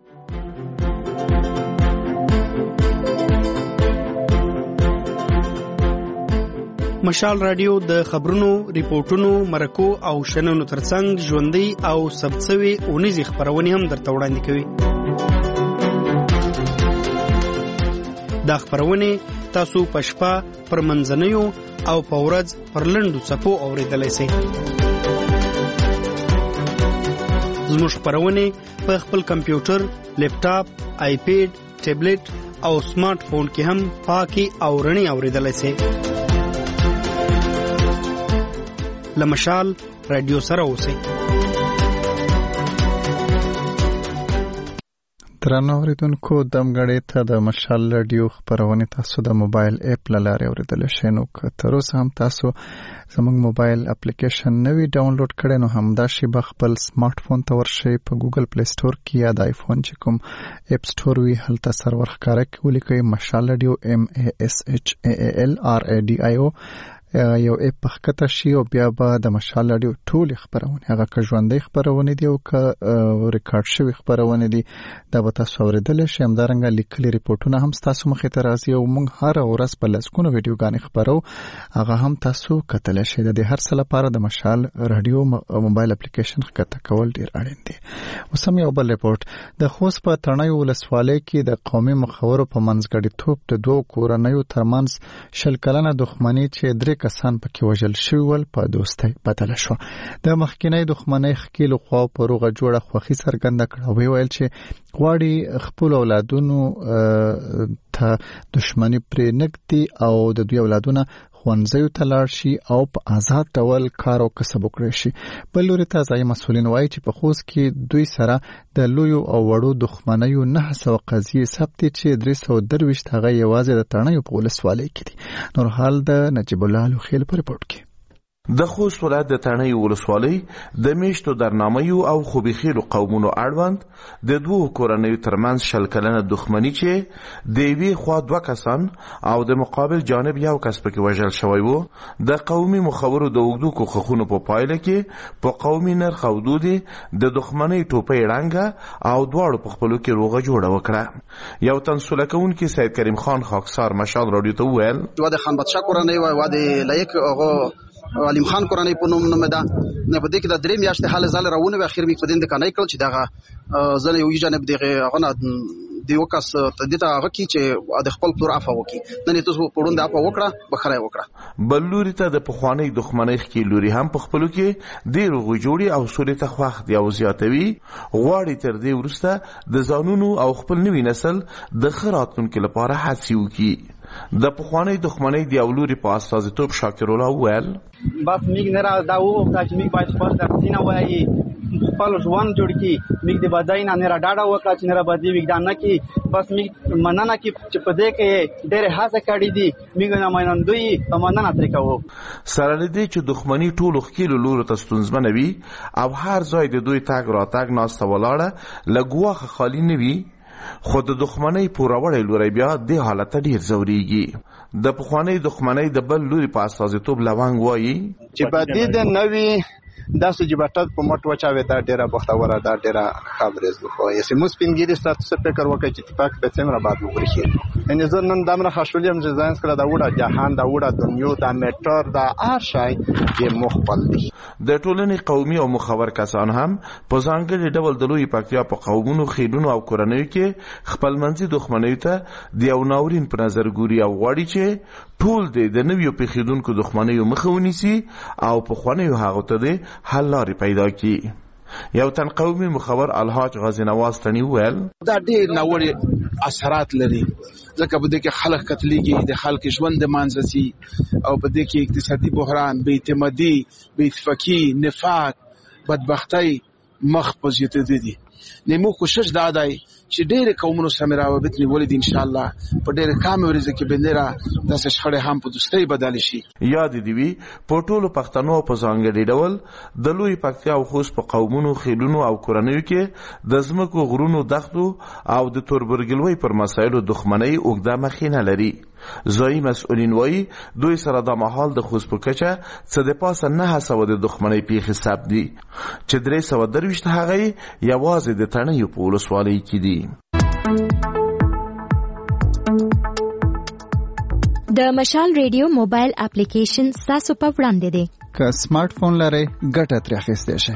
Speaker 6: مشال رادیو د خبرونو، ریپورتونو، مرکو او شننو ترڅنګ ژوندۍ او ثبتسوي اونیزي خبرونه هم درته وړاندې کوي. دا خبرونه تاسو په شپه پر منځنیو او په ورځ پر لنډو څپو اوریدلای شئ. زموږ خبرونه په خپل کمپیوټر، لیپټاپ، آیپیډ، ټابلیټ او سمارټ فون کې هم پاکي او رڼي اوریدلای شئ. لمشال رادیو سره اوسئ.
Speaker 1: درنو اوریدونکو دمګړې ته د مشال رادیو خبرونه تاسو د موبایل اپ لاره اوریدل شئ. نو که تر اوسه هم تاسو زموږ موبایل اپلیکیشن نوی ډاونلوډ کړئ نو همدا شی به خپل سمارټ فون ته ورشئ په ګوګل پلی سٹور کې یا د آیفون چې کوم اپ سٹور وي هلته سرور ښکاره کې ولیکئ مشال رادیو ایم ای اس ایچ ای ایل آر ای ډي آی او یو اپ پخکته شي او بیا به د مشال رادیو ټول خبرونه هغه که ژوندۍ خبرونه دي او که ریکارډ شوی خبرونه دي دا به تاسو اوریدل شئ. همدارنګه لیکلي ریپورتونه هم تاسو مخې ته راځي او موږ هر ورځ په لسګونو ویډیوګانې خبرو هغه هم تاسو کتلی شئ. د دې هر څه لپاره د مشال رادیو موبایل اپلیکیشن ښکته کول ډیر اړین دي. اوس هم یو بل ریپورت د خوست په تڼیو ولسوالۍ کې د قومي مخورو په منځګړیتوب د دوو کورنیو ترمنځ شل کلنه دښمني چې درې کسان پکې وژل شوي ول په دوستۍ بدله شوه. د مخکینۍ دښمنۍ ښکېلو خواو په روغه جوړه خوښي څرګنده کړه. ویل چې غواړي خپل اولادونو ته دښمني پرې نږدي او د دوی اولادونه ښوونځیو ته لاړ شي او په آزاد ډول کار او کسب وکړی شي. بل لوري ته ځایي مسؤلین وایي چې په خوست کې دوی سره د لویو او وړو دښمنیو نهه سوه قضیې ثبت دي چې درې سوه درویشت هغه یوازې د تڼیو په ولسوالۍ کې دي. نور حال د نجیب الله لوخیل په ریپورټ کې.
Speaker 7: د خوست ولایت د تڼیو ولسوالۍ د میشتو درنامیو او خوبیخیلو قومونو اړوند د دوو کورنیو ترمنځ شل کلنه دښمني چې د یوې خوا دوه کسان او د مقابل جانب یو کس پکې وژل شوی و د قومي مخورو د اوږدو کوښښونو په پایله کې په قومي نرخ او دودې د دښمنۍ ټوپۍ ړنګه او دواړو په خپلو کې روغه جوړه وکړه. یو تن سوله کوونکي سید کریم خان خاکسار مشال راډیو ته وویل
Speaker 8: و د خان بادشاه کورنۍ و د لایق هغه علیم خان کورنۍ په نوم نوم ده نه په دې کې د درې میاشتې حال زال راونه به اخر می په دې د کنای کړ چې دغه ځنه یو جانب دغه هغه د وکاس ته دته هغه کی چې د خپل پلور عفو وکي نن تاسو پړوند عفو وکړه بخره وکړه
Speaker 7: بلوري ته د پخوانی دښمنۍ کې لوري هم په خپل کې ډیر غوجوړي او سوري ته خوخت یا زیاتوي غواړي تر دې ورسته د ځانونو او خپل نوي نسل د خراتونکو لپاره هڅې وکړي. د پخوانی دښمنۍ دی اولوري په استازیتوب شاکر الله ویل
Speaker 10: بس میګ نه را دا وو چې میګ باید خپل درسینه وایي خپل ژوند جوړ کی میګ د بدای نه را ډاډه وکړه چې نه را بدی وګدان نه کی بس میګ مننه کی چې په دې کې ډېر هڅه کړې دي میګ نه منندوی په مننه تر کوو
Speaker 7: سره دې چې دښمنۍ ټول خکیلو لور ته ستونزمنه وي او هر ځای د دوی تاګ را تاګ ناسته ولاړه لګوخه خالی نه وي خو د دښمنۍ پوروړی لوري بیا د حالت ډیر زوريږي. د پخوانی دښمنۍ د بل لوري په استازیتوب لوانګ وایي
Speaker 10: چې بدی د نوی داسې جبټات په مټ وچاوي دا ډیره بختوره دا ډیره خبرې زه خو یې سمو سپینګری ستاسو فکر وکړي چې اتفاق په څومره بعد وګوري ان زه نن دمره خښولم چې ځان سره دا وړه جهان دا وړه دنیو دا میټر دا هر شی کې مخبل دي.
Speaker 7: د ټولنې قومي او مخور کسان هم په ځانګړي ډول د لوی پکتیا په قومونو خېلونو او کورنیو کې خپل منځي دښمنۍ ته د یو ناورین په نظر ګوري او غواړي چې ټول د نویو پیښیدونکو دښمنیو مخه ونیسي او په خوانیو هغه ته حل لارې پیدا کړي. یو تن قومي مخور الحاج غازی نواز تنی ویل
Speaker 11: دا ډېر ناوړه اثرات لري ځکه په دې کې خلک قتلېږي د خلک ژوند مانځي او په دې کې اقتصادي بحران بې اعتمادي بې اتفاقي نفاق بدبختۍ مخ په زیاتېدو دي. نو کوشش دا دی چې ډېر قومونو سره روابط نیولې دي ان شاء الله په ډېر کم ورځ کې بندره د شخړې هم په دوستۍ بدل شي.
Speaker 7: یاد دی وی په ټولو پښتنو په ځانګړي ډول د لوی پکتیا او خوست په قومونو خېلونو او کورنیو کې د زمکو غرونو دښتو او د توربرګلوي پر مسایلو دښمنۍ اوږده مخینه لري. ځایي مسؤلین وایي دوی سره د مهال د خوست په کچه څه د پاسه نه سوه د دښمنۍ پیښې ثبت دي چې درې سوه درویشت هغه یوازې د تڼیو په ولسوالۍ کې دي.
Speaker 13: د مشال ریډیو موبایل اپلیکیشن ستاسو په وړاندې دی.
Speaker 1: که سمارټ فون لرئ ګټه ترې اخیستی شئ.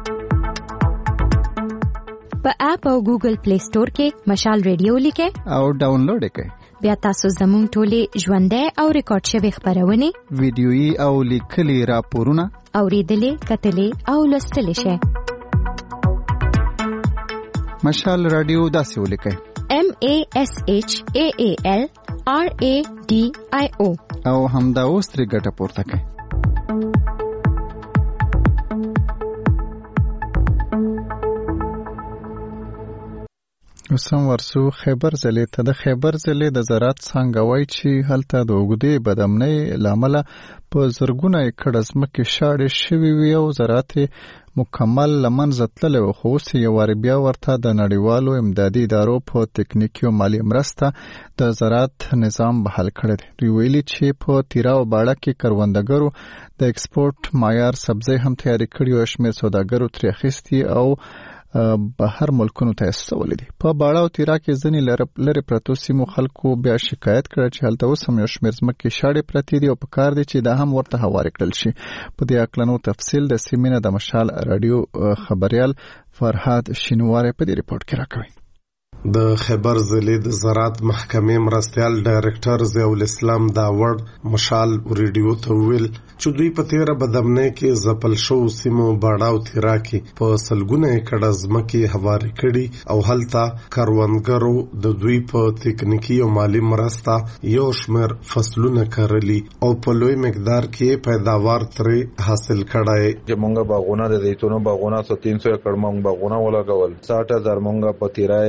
Speaker 13: په اپ او ګوګل پلی سٹور کې مشال ریډیو لیکئ
Speaker 1: او ډاونلوډ یې کړئ.
Speaker 13: بیا تاسو زموږ ټولې ژوندۍ او ریکارډ شوي خپرونې
Speaker 1: ویډیويي او لیکلي راپورونه
Speaker 13: اورېدلې کتلې او لوستلی شئ.
Speaker 1: مشال رادیو داسې ولیکئ
Speaker 13: M A S H A A L R A D I O
Speaker 1: او همدا اوس ترې ګټه پورته کړئ. اوس هم ورسو خیبر ضلع ته. د خیبر ضلع د زراعت څانګه وایي چې هلته د اوږدې بدامنۍ له امله په زرګونه ایکړه ځمکې شاړې شوې وي او زراعت مکمل له منځه تللی و، خو اوس یې وارې بیا ورته د نړیوالو امدادي ادارو په تکنیکي او مالي مرسته د زراعت نظام بحال کړی دی. دوی ویلي چې په تیرا او باړه کې کروندګرو د ایکسپورټ معیار سبزۍ هم تیارې کړي او شمېر سوداګرو ترې اخیستي او بهر ملکونو ته استولې دي. په باړه او تیرا کې ځینې لرې پرتو سیمو خلکو بیا شکایت کړی چې هلته اوس هم یو شمېر ځمکې شاړې پرتې دي او په کار دی چې دا هم ورته هوارې کړل شي. په دې هکله نور تفصیل د سیمې نه د مشال راډیو خبریال فرهاد شینواری په دې ریپورټ کې راکوي.
Speaker 14: د خیبر ضلع د زراعت محکمې مرستیال ډایرکټر ضیاء الاسلام داوړ مشال ریډیو ته ویل چې دوی په تیره بدامنۍ کې ځپل شوو سیمو باړه او تیرا کې په سلګونه ایکړه ځمکې هوارې کړي او هلته کروندګرو د دوی په تکنیکي او مالي مرسته یو شمېر فصلونه کرلي او په لوی مقدار کې پیداوار ترې حاصل کړی.
Speaker 27: چې مونږ باغونه د زیتونو باغونه څو تین سو ایکړ مونږ باغونه ولګول. ساټ هزار مونږ په تیرا ایریا کې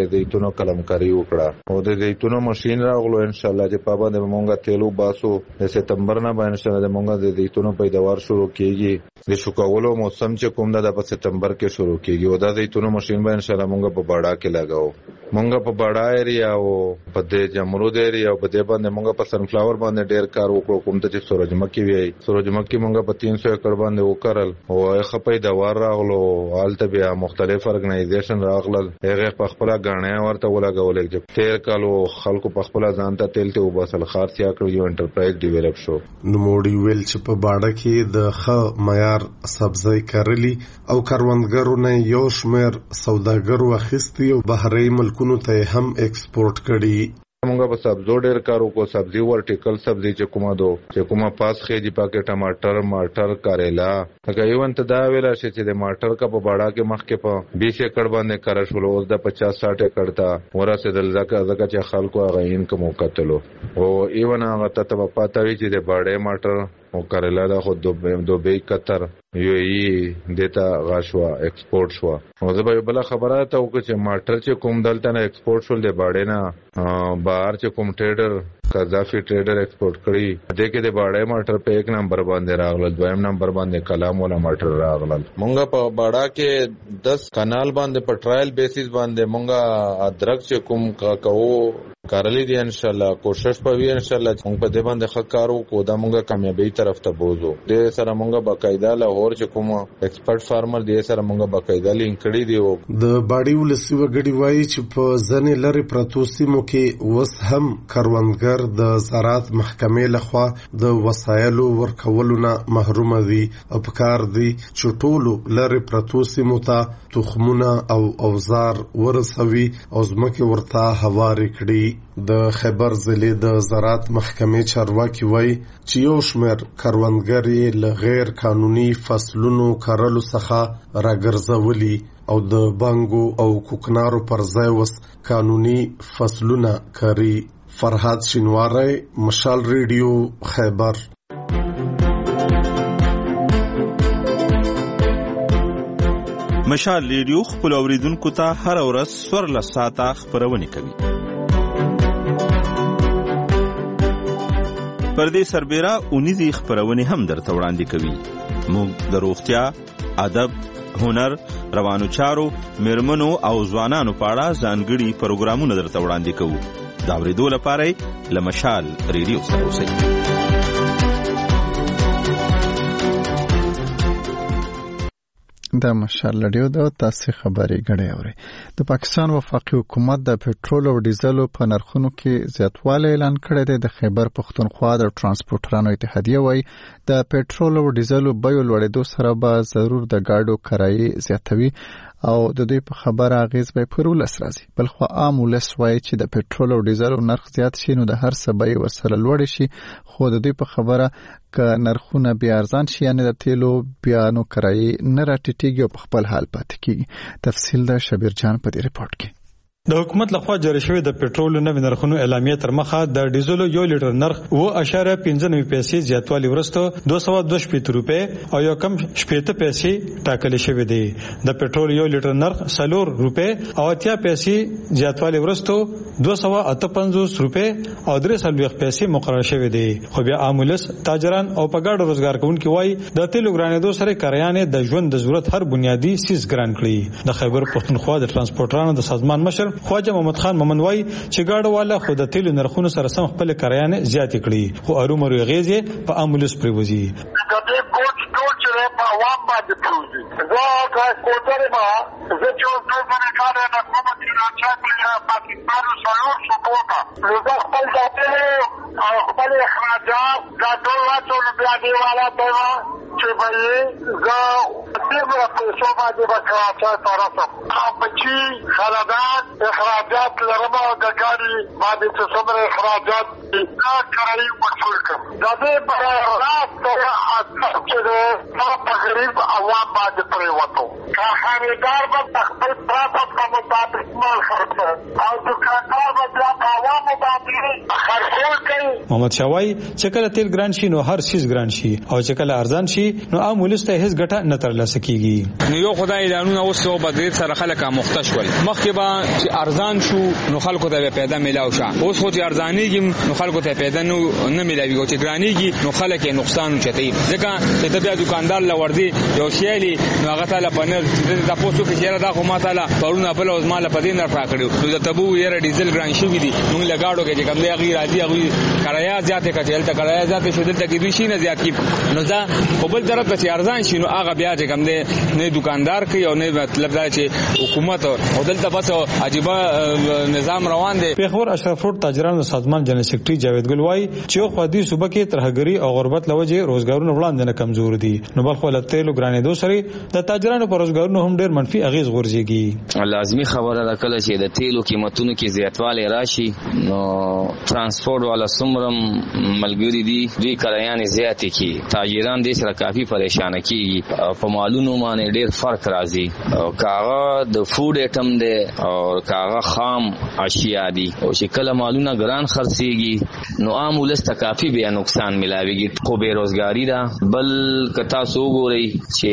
Speaker 12: د زیتونو کلمکاری وکړه او د زیتونو ماشين راغلو ان شاء الله چې په باندې مونږه تیلو باسو د سپتمبر نه باندې ان شاء الله مونږه د زیتونو پیداوار شروع کیږي د شکولو موسم چې کوم د په سپتمبر کې شروع کیږي او د زیتونو ماشين به ان شاء الله مونږه په باډا کې لګاو مونږه په باډا ایریا او په د جمرود ایریا او په دې باندې مونږه په سنفلاور باندې ډیر کار وکړو کوم ته چې سورجمکي وی سورجمکي مونږه په تین سو ایکڑ باندې وکړل او هغه پیداوار راغلو حالت بیا مختلف ارګنایزیشن راغلل هغه په خپل غاڼه ورته ولګول چې تیر کالو خلکو په خپل ځان ته تیل ته وباسل خاص یا کړو یو انټرپرایز ډیولپ شو
Speaker 14: نو موډي ویل چې په باډه کې د خ معیار سبزی کرلی او کروندګرو نه یو شمیر سوداګرو اخیستی او بهري ملکونو ته هم ایکسپورټ کړي
Speaker 12: مونږه په سبزو ډیر کارو کو سبزی ورټیکل سبزی چې کومه دو چې کومه پاس خېجی پاکه ټماټر ماټر کاریلا هغه یو انت دا ویلا چې د ماټر کا په باډا کې مخ کې په بیس ایکڑ باندې کار شول او د پچاس ساټ ایکڑ تا ورسېدل ځکه ځکه چې خلکو هغه انکم وکړلو او ایون هغه ته په پاتوي چې د باډې ماټر او کاریلا دا خو دو بی قطر یو ای دیتا غاشوا ایکسپورټ شو او زه به بل خبره ته وکړم چې ماټر چې کوم دلته نه ایکسپورټ شول د باډې نه بهر چې کوم ټریډر قذافي ټریډر ایکسپورټ کړی د کې د باډې ماټر په یک نمبر باندې راغلل دویم نمبر باندې کلام ولا ماټر راغلل مونږه په باډا کې دس کانال باندې په ټرایل بیسیس باندې مونږه ادرک چې کوم کاکاو کارلی دی ان شاء الله کوشش پوي ان شاء الله مونږ په دې باندې خکارو کو دا مونږه کامیابی طرف ته بوزو د سره مونږه باقاعده لاهور چې کوم ایکسپرت فارمر دی سره مونږه باقاعده لینک کړی دی
Speaker 14: د باډي ولسی وګړي وایي چې په ځنې لری پروتو سیمو کې وس هم کروندګر د زراعت محکمې لخوا د وسایلو ورکولو نه محروم دي او په کار دي چې ټولو لری پروتو سیمو ته تخمونه او اوزار ورسوي او ځمکه ورته هواري کړي د خیبر ضلع د زراعت محکمې چارواکي وایي چې یو شمېر کروندګر یې له غیر قانوني فصلونو کرلو څخه راګرځولي او د بانګو او کوکنارو پر ځای وس قانوني فصلونه کوي. فرهاد شینواری، مشال ریډیو، خیبر.
Speaker 15: مشال ریډیو خپل اوریدونکو ته هر ورځ څوارلس ساعته خبرونه کوي. پر دې سربېره اونیزي خبرونه هم درته وړاندې کوي. موږ د روغتیا، ادب، هنر، روانو چارو، میرمنو او ځوانانو په اړه ځانګړي پروګرامونه درته وړاندې کوو. دا اورېدو لپاره له مشال ریډیو سره اوسئ.
Speaker 1: د مشال ریډیو د تاسو خبري غړې اوري. د پاکستان وفاقي حکومت د پېټرول او ډیزل په نرخونو کې زیاتوالی اعلان کړی دی. د خیبر پښتونخوا د ترانسپورټرانو اتحادیه وایي د پېټرول او ډیزل بیو لوړېدو سره به ضرور د ګاډو کرایې زیاتوي او د دوی په خبره اغیز به پر ولس راځي. بلخو عام ولس وایي چې د پېټرول او ډیزل نرخ زیات شي نو د هر څه به ورسره لوړ شي، خو د دوی په خبره ک نرخونه بیا ارزان شي یعنی د تیلو بیا نو کرایې نه راټیټيږي او په خپل حال پاتې کیږي. تفصیل د شبیر جان په دې رپورت کې.
Speaker 16: د حکومت لخوا جاری شوی د پېټرول نوې نرخونو اعلامیه تر مخه د ډیزل یو لیټر نرخ و اشاره پنځه نوي پیسې زیاتوالی ورسته دوه سوه دوه شپږ روپے او یو کم شپږ پیسې ټاکل شوی دی. د پېټرول یو لیټر نرخ سلور روپے او اتیا پیسې زیاتوالی ورسته دوه سوه اته پنځوس روپے او درې سلويخ پیسې مقرر شوی دی. خو بیا عاملس تاجران او په ګاډو روزګار کوونکي وایي د تیلو ګرانېدو سره کاریانې د ژوند د ضرورت هر بنیادی سیس ګران کړي. د خیبر پښتونخوا د ترانسپورټرانو د سازمان مشر خواجه محمد خان مومن وای چې گاډو والا خو د تیلو نرخونو سره سم خپل کرایانه زیاتې کړي، خو ارومرو غیزه په امبولانس پریوزي. د دې ګوت ټول چې په عوام باندې پروزي زه ټرانسپورټر ما زه چې ټول باندې کار نه کوم چې راځي په پاکستان سره سپورټا نو زه خپل ځاتې او خپل اخراجات دا ټول واټو بیا دی والا ته چې به زه دې په پیسو باندې وکړم طرفه او بچي خلادات اخراجات لرمه او د ګاډي باندې څه څومره اخراجات دا کرایي ورکول کړم. دا دې په راست چې دا په غریب عوام باندې پریوتو که خریدار به خپل پراپت په مطابق مال خرڅه او دکاندار به بیا په عوامو باندې خرڅول کوي محمد شاوای چې کله تیل ګران شي نو هر شیز ګران شي او چې کله ارزان شي نو عام ولسته هیڅ ګټه نه ترلاسه کیږي.
Speaker 9: نو یو خدای اعلانونه اوس په بدرید سره خلک مختش ول مخکې به چې ارزان شو نو خلکو ته پیدا میلاو شو، اوس خو چې ارزانېږي نو خلکو ته پیدا نو نه میلاوي او چې ګرانېږي نو خلک یې نقصان چتای ځکه چې ته بیا دکاندار لوردي یو شیلی نو هغه تعالی پنر د تاسو کې چیرې دا خو ما تعالی پرونه بل اوس مال په دې نه راکړو نو د تبو یې ډیزل ګران شو دي نو لګاړو کې چې کوم دی هغه راځي هغه کرایه زیاته کټل ته کرایه زیاته شو دلته کې دوی شي نه زیات کی نو دا په بل طرف ته ارزان شي نو هغه بیا چې کوم دی نه دکاندار کوي او نه مطلب دا چې حکومت او دلته بس عجيبه نظام روان دی.
Speaker 16: پیښور اشرف روډ تاجرانو سازمان جنرال سیکریټري جاوید ګل وای چې خو دې صوبه کې ترهګری او غربت لوجه روزګارونه وړاندې نه کمزور دي نو بل خو لته لګرانې دوه سره د تاجرانو پر روزګارونو هم ډېر منفي اغیز غورځيږي.
Speaker 17: لازمی خبره ده کله چې د تیلو قیمتونو کې زیاتوالی راشي نو ترانسپورت والا سمرم ملګری دي دوی کرایان زیاتې کی تاجران دې سره کافي پریشان کیږي په مالونو باندې ډېر فرق راځي او کاغه د فود ایټم دی او کاغه خام اشیاء دي او چې کله مالونه ګران خرڅيږي نو عام ولسته کافي بیا نقصان ملاويږي خو بیروزګاری ده. بل کتا سو ګوري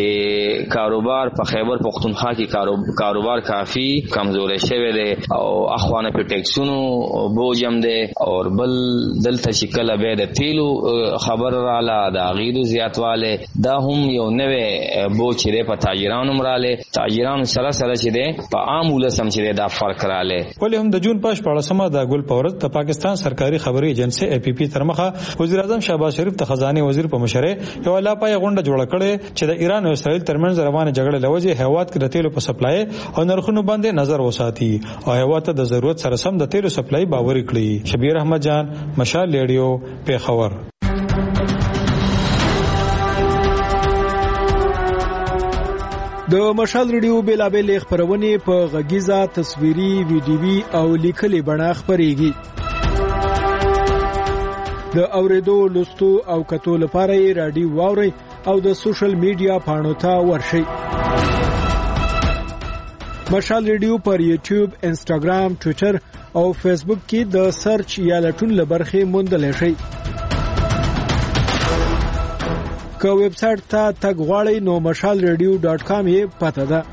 Speaker 17: چې کاروبار په خیبر پختونخوا کې کاروبار کافی کمزوري شوی دی او اخوانه په ټیکسونو بوجم دی او بل دلته شکل به د تیلو خبر رااله د غیدو زیاتواله دا هم یو نوې بوج دی په تاجرانو مراله تاجرانو سره سره چې دی په عام ولسم چې دا فرق رااله.
Speaker 16: ولې هم د جون پاش په اړه سم د ګل پورت د پاکستان سرکاري خبري ایجنسی ای پی پی ترمخه وزیر اعظم شهباز شریف ته خزانه وزیر په مشره یو لا پای غونډه جوړ کړي چې د ایران او اسرائیل ترمنځ روانه جګړه لوجه هیواد کې د تیلو په سپلای او نرخونو باندې نظر وساتي او هیواد ته د ضرورت سره سم د تیلو سپلای باور کړي. شبیر احمد جان مشال ریډیو پیښور.
Speaker 6: د مشال ریډیو بیلابل خبرونه په غږیزه تصویري ویډیوي او لیکلي بڼه خبريږي. د اوریدو لوستو او کتو لپاره یې رادیو واوري او د سوشل میډیا پاڼو ته ورشئ. مشال ریډیو پر یوټیوب، انسټاګرام، ټوئیټر او فیسبوک کې د سرچ یا لټون لبرخه موندل شي. که ویب سټ ته تګ غواړئ نو مشال ریډیو ډاټ کام یې پته ده.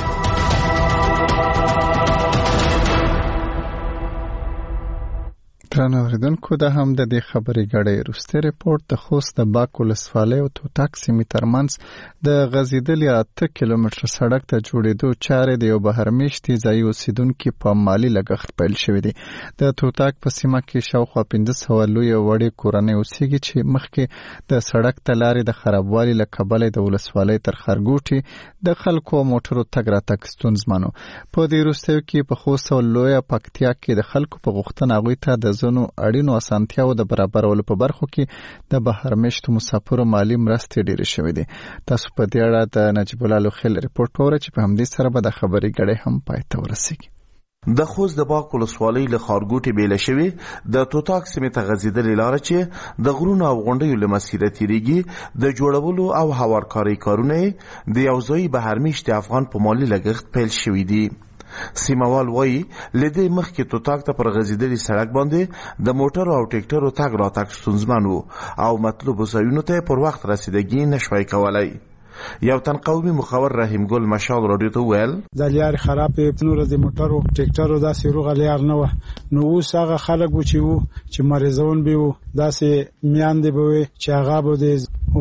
Speaker 1: ترانه اوریدونکو د هم د دې خبرې غړې روسته ریپورت د خوست د باک ولسوالۍ او توتاک سیمې ترمنځ د غزیدلې اته کیلومتر سړک ته جوړېدو چارې د یو بهرمېشتي ځای اوسیدونکو په مالی لګښت پیل شوې دي. د توتاک په سیمه کې شاوخوا پنځه سوه لوی وړې کورنۍ اوسېږي چې مخکې د سړک ته لارې د خرابوالي له کبله د ولسوالۍ تر خرګوټي د خلکو موټرو تګ راتګ ستونزمنو. په دې وروستیو کې په خوست او لویه پکتیا کې د خلکو په غوښتنه هغوی ته د نو اړینو اسانتیاو د برابرولو په برخو کې د بهرمېشتو مسافرو مالی مرستې ډېرې شوې دي. تاسو په دې اړه د نجیب الله لوخیل ریپورت وره چې په همدې سره به د خبرې غړې هم پای ته ورسیږي.
Speaker 7: د خوست د باک ولسوالۍ له خارګوټي بیل شوی د توتاک سیمې ته غزیدلې لار چې د غرونو او غونډیو له مسیره تیریږي د جوړولو او هوارکاري کارونه د یو ځای بهرمېشت افغان په مالی لګښت پیل شوی دي. سیموال وای لدې مخکې توتاک ته پر غزیدلې سړک باندې د موټر او ټریکټرو تګ راتګ ستونزمن او مطلوب ځایونو ته پر وخت رسیدګي نشوي کولای. یو تن قومي مخور رحیم ګل مشال رادیو ته ویل
Speaker 18: د لیار خرابې نور د موټرو ټریکټرو داسې روغ لیار نه و نو اوس هغه خلک و چې وو چې مریضون به وو داسې میاندې به چې هغه به د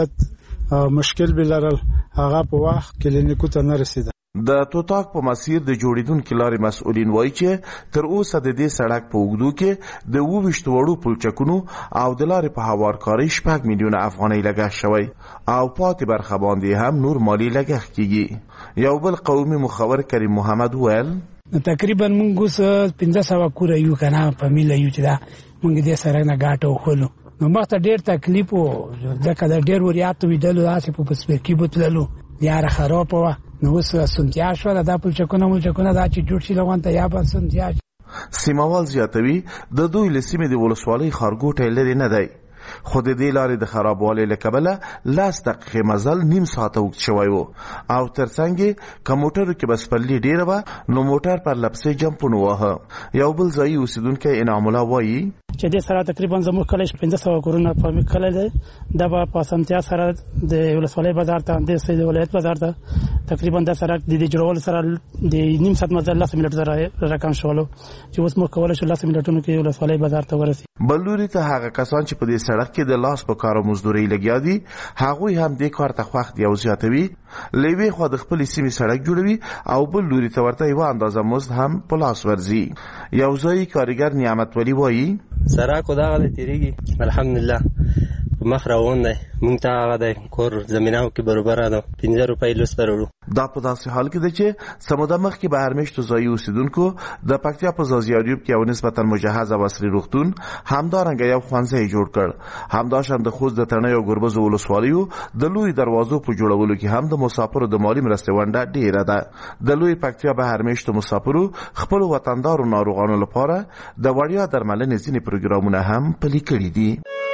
Speaker 18: ولادت مشکل بلرل هغه په وخت کلینیکو ته نه رسیده.
Speaker 7: د توتاک په مسیر د جوړیدونکو لارې مسؤلین وایي چې تر اوسه د دې سړک په اوږدو کې د اووه ویشت وړو پلچکونو او د لارې په هوارکارۍ شپږ میلیونه افغانۍ لګښت شوی او پاتې برخه باندې هم نور مالي لګښت کیږي. یو بل قومي مخور کریم محمد ویل
Speaker 19: تقریبا موږ اوس پنځه سوه کوره یو کنه په میله یو چې دا موږ دې سره نه ګاټه وخلو نو مخته ډېر تکلیف و ځکه د ډېر وریاتو ویدلو داسې په پسپرکي بوتللو یاره خراب وه نو اوس سنتیا شو دا پلچکونه ملچکونه دا چې جوړ شي لغون ته یا به سنتیا.
Speaker 7: سیموال زیاتوي د دوی له سیمې د ولسوالۍ خارګوټی لرې نه دی خو د دې لارې د خرابوالي له کبله لس دقیقې مزل نیم ساعته اوږد شوی و او ترڅنګ یې که موټرو کې به سپرلي ډېره وه نو موټر پر لپسې جمپونه واهه. یو بل ځایي اوسیدونکی انعام الله وایي
Speaker 19: چې د سره تقریبا زموږ کلی پنځه سوه کورونه په کلی دی دا په اسانتیا سره د ولسوالۍ بازار ته د سید ولایت بازار ته تقریبا د سره د جوړول سره د نیم ساعت مزل لس منټ زره رقم شولو چې اوس موږ کولای شو لس منټونو کې ولسوالۍ بازار ته ورسي.
Speaker 7: بلوري ته هغه کسان چې په دې سړک کې د لاس په کار او مزدوري لګیا دي هغوی هم دې کار ته خوښ دي او زیاتوي لوی خو د خپل سیمې سړک جوړوي او بل لوري ته ورته یو اندازه مزد هم په لاس ورځي. یو ځای کارګر نعمت ولی وایي
Speaker 4: سړک دا غل تیریږي الحمدلله مخ روان دی مونږ ته هغه د کور زمیناو کې برابر ده پنځه روپۍ لوس ورو.
Speaker 7: دا په داسې حال کې ده چې سموده مخکې به هرمشت ځایي اوسیدونکو د پکتیا په ځاځیاریوب کې یو نسبتا مجهز او عصري روغتون همدارنګه یو ښوونځی جوړ کړ. همداشان د خوست د تڼیو او ګربزو ولسوالیو د لوی دروازو په جوړولو کې هم د مسافرو د مالي مرستې ونډه ډیره ده. د لوی پکتیا به هرمشت مسافرو خپل وطندارو ناروغانو لپاره د وړیا درملنې ځینې پروګرامونه هم پلي کړي دي.